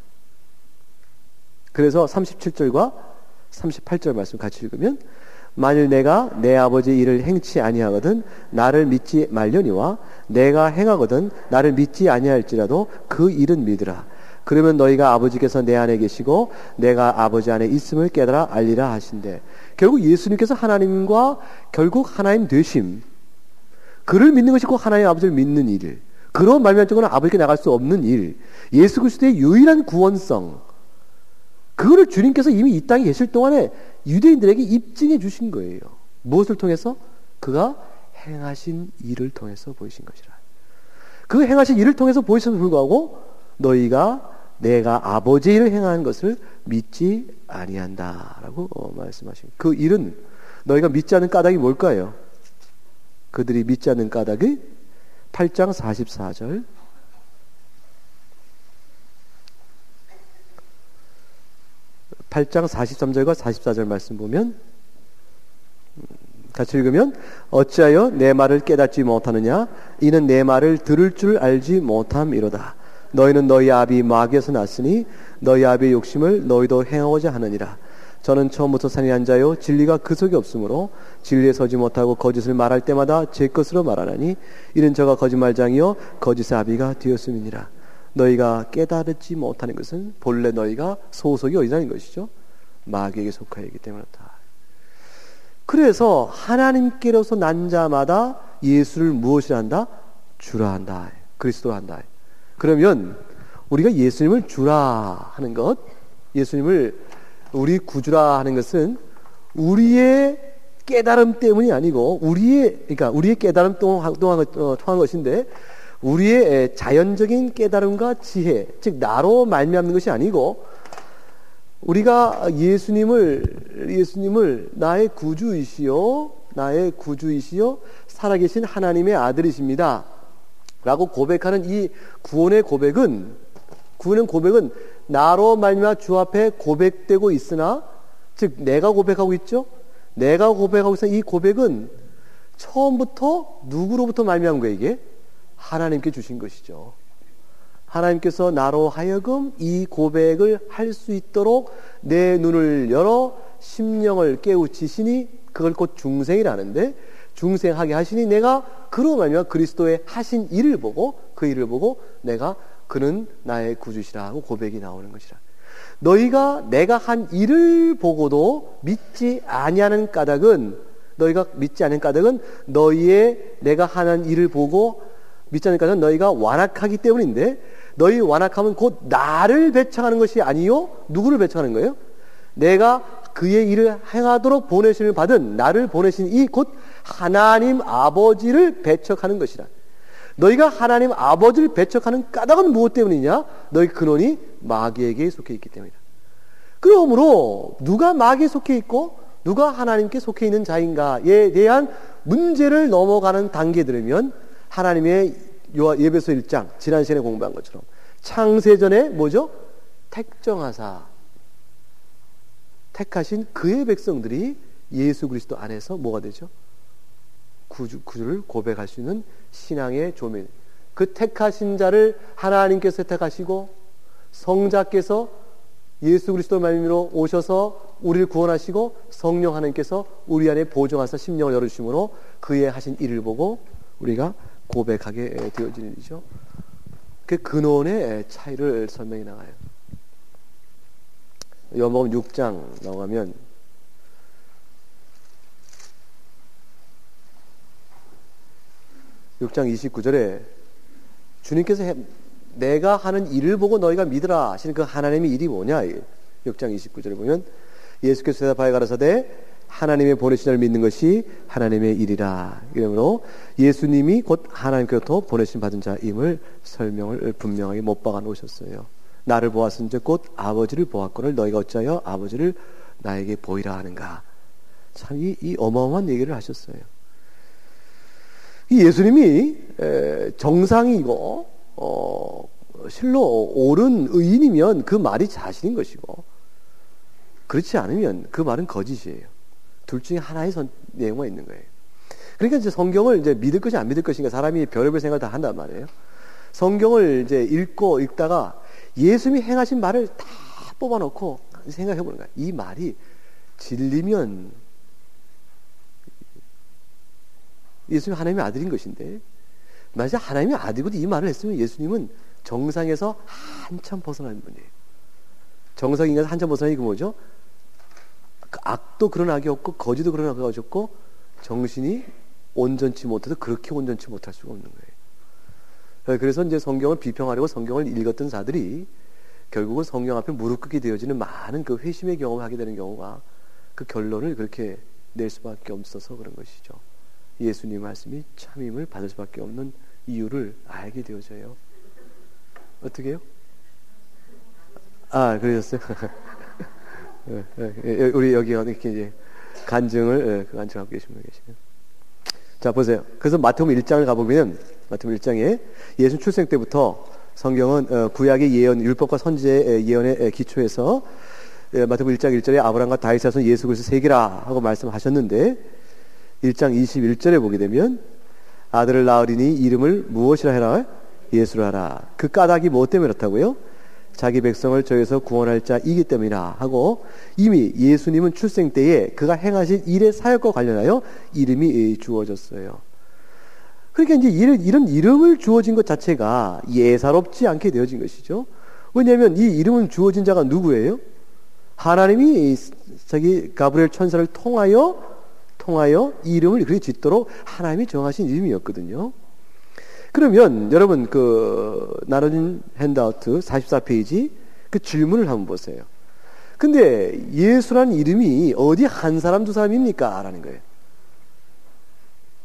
[SPEAKER 1] 그래서 37절과 38절 말씀 같이 읽으면 만일 내가 내 아버지의 일을 행치 아니하거든 나를 믿지 말려니와 내가 행하거든 나를 믿지 아니할지라도 그 일은 믿으라. 그러면 너희가 아버지께서 내 안에 계시고 내가 아버지 안에 있음을 깨달아 알리라 하신대. 결국 예수님께서 하나님과 결국 하나님 되심, 그를 믿는 것이 곧 하나님 아버지를 믿는 일, 그런 말미암아 아버지께 나갈 수 없는 일, 예수 그리스도의 유일한 구원성, 그거를 주님께서 이미 이 땅에 계실 동안에 유대인들에게 입증해 주신 거예요. 무엇을 통해서? 그가 행하신 일을 통해서 보이신 것이라. 그 행하신 일을 통해서 보이셔도 불구하고 너희가 내가 아버지의 일을 행하는 것을 믿지 아니한다라고 말씀하신 그 일은 너희가 믿지 않는 까닭이 뭘까요? 그들이 믿지 않는 까닭이 8장 44절 8장 43절과 44절 말씀 보면 같이 읽으면 어찌하여 내 말을 깨닫지 못하느냐 이는 내 말을 들을 줄 알지 못함이로다. 너희는 너희 아비 마귀에서 났으니 너희 아비의 욕심을 너희도 행하고자 하느니라. 저는 처음부터 산에 앉아요 진리가 그 속에 없으므로 진리에 서지 못하고 거짓을 말할 때마다 제 것으로 말하나니 이는 저가 거짓말장이요 거짓의 아비가 되었음이니라. 너희가 깨달지 못하는 것은 본래 너희가 소속이 어디라는 것이죠. 마귀에게 속하였기 때문이다. 그래서 하나님께로서 난 자마다 예수를 무엇이라 한다? 주라 한다. 그리스도라 한다. 그러면 우리가 예수님을 주라 하는 것, 예수님을 우리 구주라 하는 것은 우리의 깨달음 때문이 아니고 우리의 깨달음 통한 것인데 우리의 자연적인 깨달음과 지혜, 즉 나로 말미암는 것이 아니고 우리가 예수님을 나의 구주이시요 살아계신 하나님의 아들이십니다 라고 고백하는 이 구원의 고백은 나로 말미암아 주 앞에 고백되고 있으나, 즉 내가 고백하고 있죠. 내가 고백하고 있으나 이 고백은 처음부터 누구로부터 말미암은 거예요? 이게 하나님께 주신 것이죠. 하나님께서 나로 하여금 이 고백을 할 수 있도록 내 눈을 열어 심령을 깨우치시니 그걸 곧 중생이라는데, 중생하게 하시니 내가 그로 말미암아 그리스도의 하신 일을 보고 그 일을 보고 내가 그는 나의 구주시라 하고 고백이 나오는 것이라. 너희가 내가 한 일을 보고도 믿지 아니하는 까닭은 너희의 내가 하는 일을 보고 믿지 않는 까닭은 너희가 완악하기 때문인데, 너희 완악함은 곧 나를 배척하는 것이 아니요 누구를 배척하는 거예요? 내가 그의 일을 행하도록 보내심을 받은 나를 보내신 이 곧 하나님 아버지를 배척하는 것이라. 너희가 하나님 아버지를 배척하는 까닭은 무엇 때문이냐? 너희 근원이 마귀에게 속해 있기 때문이다. 그러므로 누가 마귀에 속해 있고 누가 하나님께 속해 있는 자인가에 대한 문제를 넘어가는 단계에 들으면 하나님의 예배소 1장 지난 시간에 공부한 것처럼 창세전에 뭐죠? 택하신 그의 백성들이 예수 그리스도 안에서 뭐가 되죠? 구주를 고백할 수 있는 신앙의 조민. 그 택하신 자를 하나님께서 택하시고 성자께서 예수 그리스도 말미로 오셔서 우리를 구원하시고 성령 하나님께서 우리 안에 보정하사 심령을 열어주심으로 그의 하신 일을 보고 우리가 고백하게 되어지는 일이죠. 그 근원의 차이를 설명해 나가요. 요한복음 6장 나가면 (6장 29절에) 주님께서 내가 하는 일을 보고 너희가 믿으라 하시는 그 하나님의 일이 뭐냐? 6장 29절에 보면 예수께서 대답하여 가라사대 하나님의 보내신 자를 믿는 것이 하나님의 일이라. 이러므로 예수님이 곧 하나님께로부터 보내신 받은 자임을 설명을 분명하게 못 박아 놓으셨어요. 나를 보았은즉 곧 아버지를 보았거늘 너희가 어찌하여 아버지를 나에게 보이라 하는가. 참 이 어마어마한 얘기를 하셨어요. 이 예수님이 정상이고 실로 옳은 의인이면 그 말이 사실인 것이고, 그렇지 않으면 그 말은 거짓이에요. 둘 중에 하나의 내용만 있는 거예요. 그러니까 이제 성경을 이제 믿을 것이 안 믿을 것인가, 사람이 별의별 생각을 다 한단 말이에요. 성경을 이제 읽다가 예수님이 행하신 말을 다 뽑아놓고 생각해 보는 거야. 이 말이 진리면 예수님이 하나님의 아들인 것인데, 만약 하나님의 아들이고도 이 말을 했으면 예수님은 정상에서 한참 벗어난 분이에요. 정상인가에서 한참 벗어난 게 뭐죠? 악도 그런 악이 없고 거지도 그런 악이 없고 정신이 온전치 못해서 그렇게 온전치 못할 수가 없는 거예요. 그래서 이제 성경을 비평하려고 성경을 읽었던 자들이 결국은 성경 앞에 무릎 꿇게 되어지는 많은 그 회심의 경험을 하게 되는 경우가 그 결론을 그렇게 낼 수밖에 없어서 그런 것이죠. 예수님 말씀이 참임을 받을 수밖에 없는 이유를 알게 되어져요. 어떻게 해요? 아, 그러셨어요? 우리 여기 이렇게 이제 간증을 간증하고 계신 분 계시네요. 자, 보세요. 그래서 마태복음 1장을 가보면 마태복음 1장에 예수 출생 때부터 성경은 구약의 예언, 율법과 선지자의 예언에 기초해서 마태복음 1장 1절에 아브라함과 다윗의 자손 예수 그리스도 세계라 하고 말씀하셨는데, 1장 21절에 보게 되면 아들을 낳으리니 이름을 무엇이라 해라? 예수라 하라. 그 까닭이 무엇 때문에 그렇다고요? 자기 백성을 저에서 구원할 자이기 때문이라 하고, 이미 예수님은 출생 때에 그가 행하신 일의 사역과 관련하여 이름이 주어졌어요. 그러니까 이제 이런 이름을 주어진 것 자체가 예사롭지 않게 되어진 것이죠. 왜냐하면 이 이름은 주어진 자가 누구예요? 하나님이 자기 가브리엘 천사를 통하여 이 이름을 그렇게 짓도록 하나님이 정하신 이름이었거든요. 그러면 여러분 그 나눠진 핸드아우트 44페이지 그 질문을 한번 보세요. 근데 예수라는 이름이 어디 한 사람 두 사람입니까? 라는 거예요.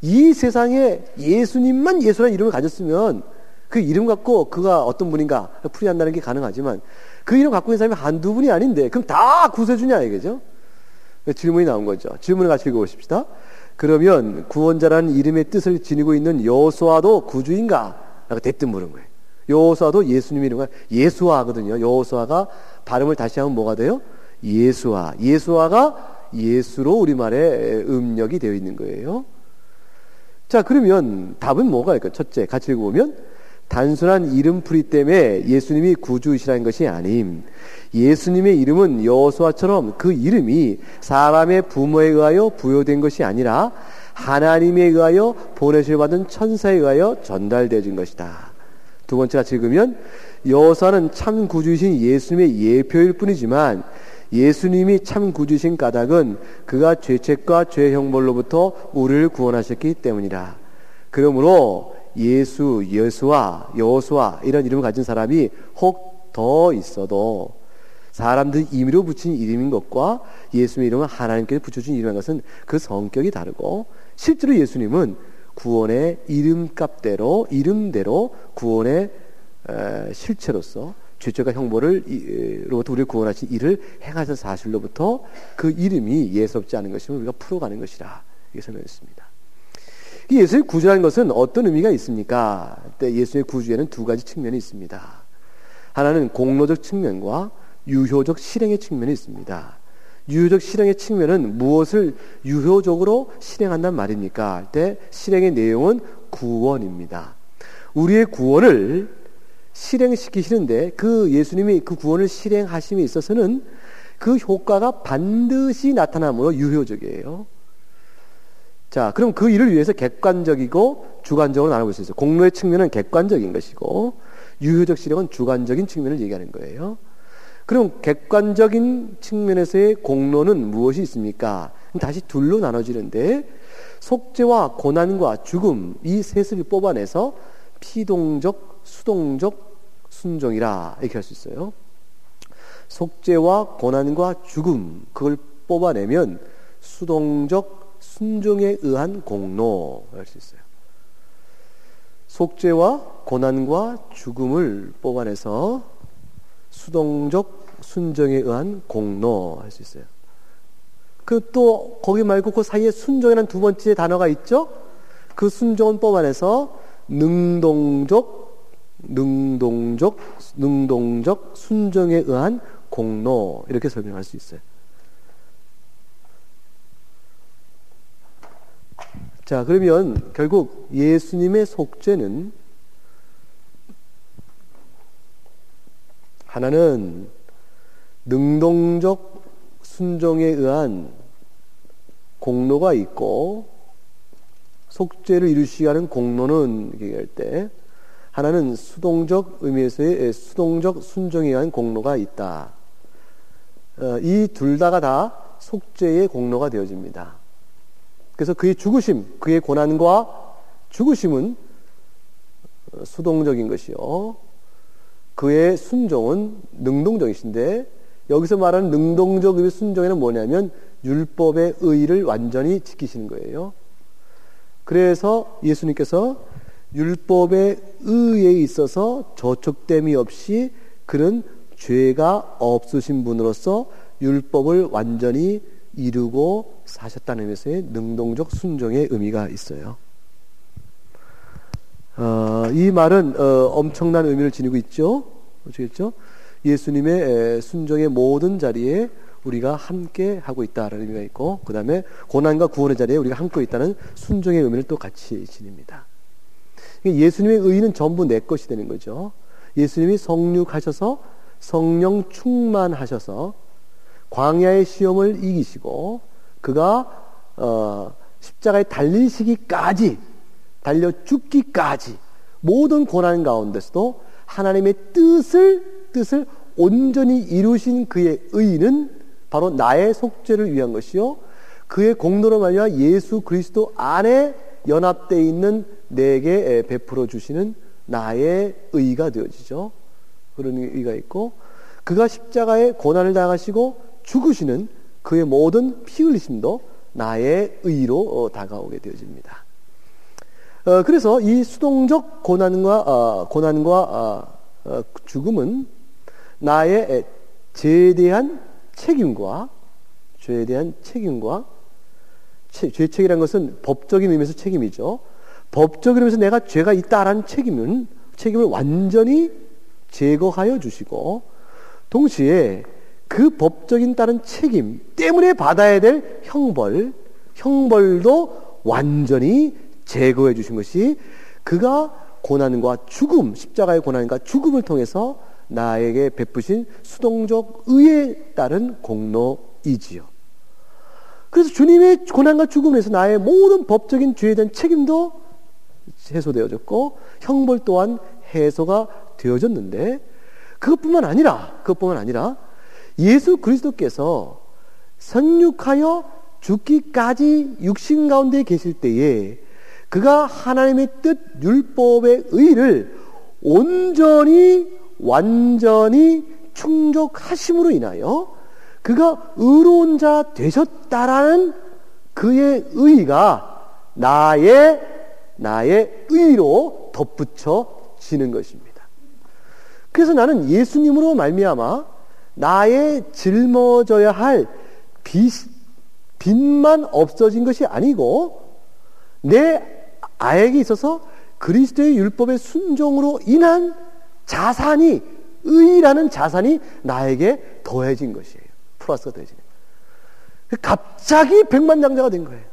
[SPEAKER 1] 이 세상에 예수님만 예수라는 이름을 가졌으면 그 이름 갖고 그가 어떤 분인가 풀이한다는 게 가능하지만 그 이름 갖고 있는 사람이 한두 분이 아닌데 그럼 다 구세주냐 이거죠. 질문이 나온 거죠. 질문을 같이 읽어보십시다. 그러면 구원자라는 이름의 뜻을 지니고 있는 여호수아도 구주인가? 라고 대뜸 물은 거예요. 여호수아도 예수님 이름과 예수아거든요. 여호수아가 발음을 다시 하면 뭐가 돼요? 예수아. 예수아가 예수로 우리말에 음력이 되어 있는 거예요. 자, 그러면 답은 뭐가 있을까요? 첫째, 같이 읽어보면 단순한 이름풀이 때문에 예수님이 구주이시라는 것이 아님, 예수님의 이름은 여호수아처럼 그 이름이 사람의 부모에 의하여 부여된 것이 아니라 하나님에 의하여 보내실 받은 천사에 의하여 전달되어진 것이다. 두 번째 같이 읽으면 여호수아는 참 구주이신 예수님의 예표일 뿐이지만 예수님이 참 구주이신 까닭은 그가 죄책과 죄 형벌로부터 우리를 구원하셨기 때문이라. 그러므로 예수, 여수아, 여호수아 이런 이름을 가진 사람이 혹 더 있어도 사람들이 임의로 붙인 이름인 것과 예수님의 이름은 하나님께서 붙여준 이름인 것은 그 성격이 다르고 실제로 예수님은 구원의 이름대로 구원의 실체로서 죄책과 형벌로부터 우리를 구원하신 이를 행하신 사실로부터 그 이름이 예사롭지 않은 것임을 우리가 풀어가는 것이라 이렇게 설명했습니다. 예수의 구주라는 것은 어떤 의미가 있습니까? 예수의 구주에는 두 가지 측면이 있습니다. 하나는 공로적 측면과 유효적 실행의 측면이 있습니다. 유효적 실행의 측면은 무엇을 유효적으로 실행한단 말입니까? 할 때 실행의 내용은 구원입니다. 우리의 구원을 실행시키시는데 그 예수님이 그 구원을 실행하심에 있어서는 그 효과가 반드시 나타나므로 유효적이에요. 자, 그럼 그 일을 위해서 객관적이고 주관적으로 나눠볼 수 있어요. 공로의 측면은 객관적인 것이고 유효적 실행은 주관적인 측면을 얘기하는 거예요. 그럼 객관적인 측면에서의 공로는 무엇이 있습니까? 다시 둘로 나눠지는데 속죄와 고난과 죽음 이 셋을 뽑아내서 피동적, 수동적 순종이라 이렇게 할 수 있어요. 속죄와 고난과 죽음 그걸 뽑아내면 수동적 순종에 의한 공로 할 수 있어요. 속죄와 고난과 죽음을 뽑아내서 수동적 순종에 의한 공로 할 수 있어요. 그 또 거기 말고 그 사이에 순종이라는 두 번째 단어가 있죠. 그 순종은 뽑아내서 능동적 순종에 의한 공로 이렇게 설명할 수 있어요. 자, 그러면 결국 예수님의 속죄는 하나는 능동적 순종에 의한 공로가 있고 속죄를 이루시게 하는 공로는 얘기할 때 하나는 수동적 의미에서의 수동적 순종에 의한 공로가 있다. 이 둘 다가 다 속죄의 공로가 되어집니다. 그래서 그의 죽으심, 그의 고난과 죽으심은 수동적인 것이요. 그의 순종은 능동적이신데 여기서 말하는 능동적 의의 순종에는 뭐냐면 율법의 의의를 완전히 지키시는 거예요. 그래서 예수님께서 율법의 의의에 있어서 저촉됨이 없이 그는 죄가 없으신 분으로서 율법을 완전히 이루고 사셨다는 의미에서의 능동적 순종의 의미가 있어요. 이 말은 엄청난 의미를 지니고 있죠. 아시겠죠? 예수님의 순종의 모든 자리에 우리가 함께 하고 있다라는 의미가 있고, 그 다음에 고난과 구원의 자리에 우리가 함께 있다는 순종의 의미를 또 같이 지닙니다. 예수님의 의의는 전부 내 것이 되는 거죠. 예수님이 성육하셔서 성령 충만하셔서 광야의 시험을 이기시고 그가 십자가에 달리시기까지 달려 죽기까지 모든 고난 가운데서도 하나님의 뜻을 온전히 이루신 그의 의는 바로 나의 속죄를 위한 것이요 그의 공로로 말미암아 예수 그리스도 안에 연합되어 있는 내게 베풀어 주시는 나의 의가 되어지죠. 그런 의가 있고 그가 십자가에 고난을 당하시고 죽으시는 그의 모든 피 흘리심도 나의 의로 다가오게 되어집니다. 그래서 이 수동적 고난과 죽음은 나의 죄에 대한 책임과 죄책이라는 것은 법적인 의미에서 책임이죠. 법적인 의미에서 내가 죄가 있다라는 책임을 완전히 제거하여 주시고, 동시에 그 법적인 다른 책임 때문에 받아야 될 형벌도 완전히 제거해 주신 것이 그가 고난과 죽음, 십자가의 고난과 죽음을 통해서 나에게 베푸신 수동적 의에 따른 공로이지요. 그래서 주님의 고난과 죽음에서 나의 모든 법적인 죄에 대한 책임도 해소되어졌고 형벌 또한 해소가 되어졌는데, 그것뿐만 아니라 예수 그리스도께서 선육하여 죽기까지 육신 가운데 계실 때에 그가 하나님의 뜻 율법의 의를 완전히 충족하심으로 인하여 그가 의로운 자 되셨다라는 그의 의가 나의 의로 덧붙여지는 것입니다. 그래서 나는 예수님으로 말미암아 나의 짊어져야 할 빚만 없어진 것이 아니고 내 아에게 있어서 그리스도의 율법의 순종으로 인한 자산이, 의라는 자산이 나에게 더해진 것이에요. 플러스가 더해진 거예요. 갑자기 백만장자가 된 거예요.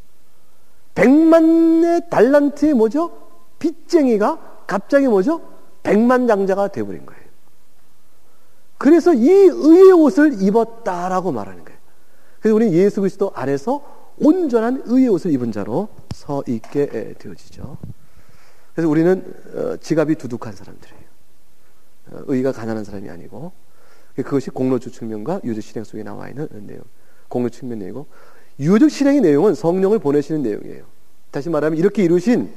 [SPEAKER 1] 100만의 달란트의 빚쟁이가 갑자기 백만장자가 되어버린 거예요. 그래서 이 의의 옷을 입었다라고 말하는 거예요. 그래서 우리는 예수 그리스도 안에서 온전한 의의 옷을 입은 자로 서 있게 되어지죠. 그래서 우리는 지갑이 두둑한 사람들이에요. 의가 가난한 사람이 아니고, 그것이 공로주 측면과 유효적 실행 속에 나와 있는 내용. 공로 측면 내용이고, 유효적 실행의 내용은 성령을 보내시는 내용이에요. 다시 말하면 이렇게 이루신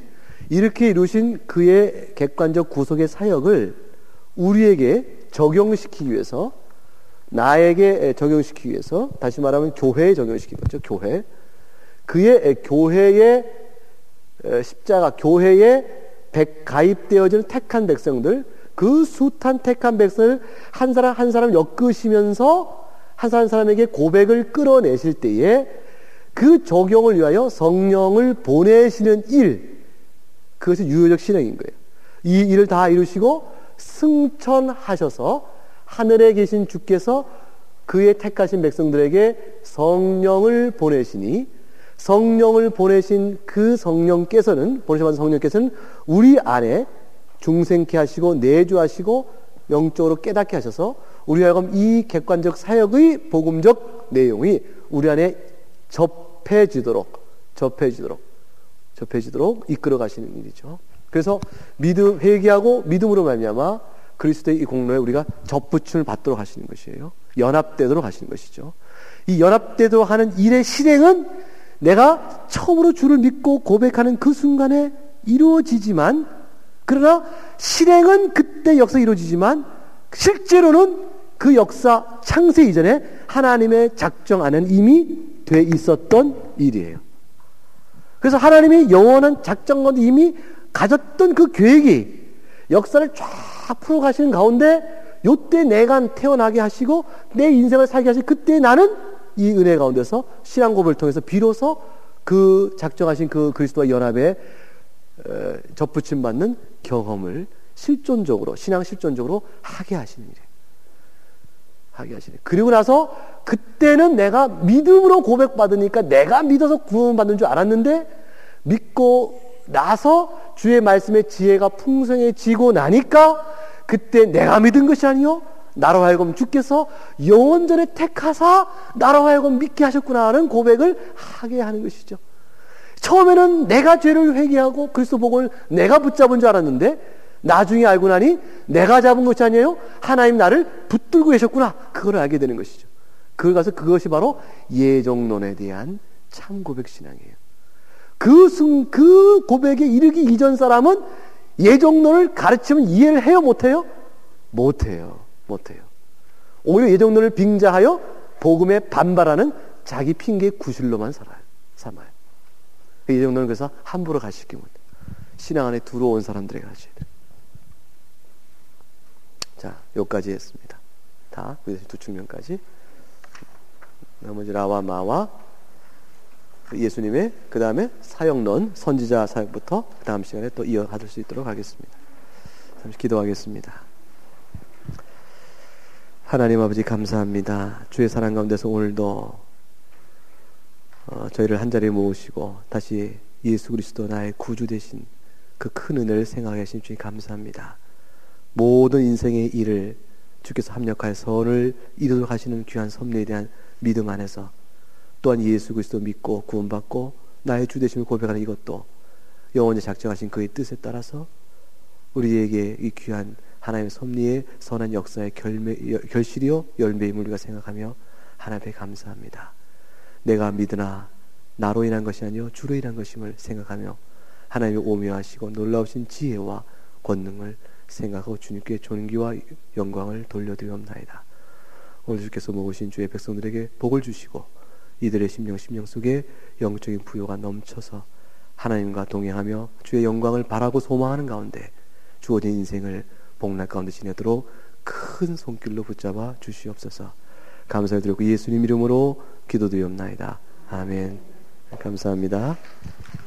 [SPEAKER 1] 그의 객관적 구속의 사역을 우리에게 적용시키기 위해서, 나에게 적용시키기 위해서, 다시 말하면 교회에 적용시키는 거죠. 그의 교회의 십자가, 교회에 가입되어지는 택한 백성들, 그 숱한 택한 백성을 한 사람 한 사람 엮으시면서 한 사람 한 사람에게 고백을 끌어내실 때에 그 적용을 위하여 성령을 보내시는 일, 그것이 유효적 실행인 거예요. 이 일을 다 이루시고 승천하셔서 하늘에 계신 주께서 그의 택하신 백성들에게 성령을 보내시니, 성령을 보내신 그 성령께서는, 보내셔서 성령께서는 우리 안에 중생케 하시고 내주하시고 영적으로 깨닫게 하셔서 우리 하여금 이 객관적 사역의 복음적 내용이 우리 안에 접해지도록 이끌어 가시는 일이죠. 그래서 회개하고 믿음으로 말미암아 그리스도의 이 공로에 우리가 접붙임을 받도록 하시는 것이에요. 연합되도록 하시는 것이죠. 이 연합되도록 하는 일의 실행은 내가 처음으로 주를 믿고 고백하는 그 순간에 이루어지지만, 그러나 실행은 그때 역사 이루어지지만 실제로는 그 역사 창세 이전에 하나님의 작정 안에는 이미 돼 있었던 일이에요. 그래서 하나님이 영원한 작정 가운데 이미 가졌던 그 계획이 역사를 쫙 풀어가시는 가운데 요때 내가 태어나게 하시고 내 인생을 살게 하시고, 그때 나는 이 은혜 가운데서 신앙 고백을 통해서 비로소 그 작정하신 그 그리스도와 연합에 접붙임 받는 경험을 실존적으로, 신앙 실존적으로 하게 하시는 일이에요. 그리고 나서 그때는 내가 믿음으로 고백받으니까 내가 믿어서 구원받는 줄 알았는데, 믿고 나서 주의 말씀의 지혜가 풍성해지고 나니까 그때 내가 믿은 것이 아니요 나로 하여금 주께서 영원전에 택하사 나로 하여금 믿게 하셨구나 하는 고백을 하게 하는 것이죠. 처음에는 내가 죄를 회개하고 그리스도 복음을 내가 붙잡은 줄 알았는데 나중에 알고 나니 내가 잡은 것이 아니에요, 하나님 나를 붙들고 계셨구나, 그걸 알게 되는 것이죠. 그것이 바로 예정론에 대한 참 고백 신앙이에요. 그 고백에 이르기 이전 사람은 예정론을 가르치면 이해를 해요, 못해요? 못해요. 오히려 예정론을 빙자하여 복음에 반발하는 자기 핑계의 구실로만 삼아요. 예정론은 그래서 함부로 가시기 못해요. 신앙 안에 들어온 사람들에게 가르쳐야 돼요. 자, 여기까지 했습니다. 다 두 측면까지. 나머지 라와 마와 예수님의 그 다음에 사역론, 선지자 사역부터 그 다음 시간에 또 이어갈 수 있도록 하겠습니다. 잠시 기도하겠습니다. 하나님 아버지 감사합니다. 주의 사랑 가운데서 오늘도 저희를 한자리에 모으시고 다시 예수 그리스도 나의 구주 되신 그 큰 은혜를 생각하게 하신 주님 감사합니다. 모든 인생의 일을 주께서 합력하여 선을 이루도록 하시는 귀한 섭리에 대한 믿음 안에서 또한 예수 그리스도 믿고 구원받고 나의 주 되심을 고백하는 이것도 영원히 작정하신 그의 뜻에 따라서 우리에게 이 귀한 하나님의 섭리의 선한 역사의 결실이요 열매임을 우리가 생각하며 하나님 앞에 감사합니다. 내가 믿으나 나로 인한 것이 아니요 주로 인한 것임을 생각하며 하나님의 오묘하시고 놀라우신 지혜와 권능을 생각하고 주님께 존귀와 영광을 돌려드리옵나이다. 오늘 주께서 모으신 주의 백성들에게 복을 주시고 이들의 심령 속에 영적인 부요가 넘쳐서 하나님과 동행하며 주의 영광을 바라고 소망하는 가운데 주어진 인생을 복락 가운데 지내도록 큰 손길로 붙잡아 주시옵소서. 감사를 드리고 예수님 이름으로 기도드리옵나이다. 아멘. 감사합니다.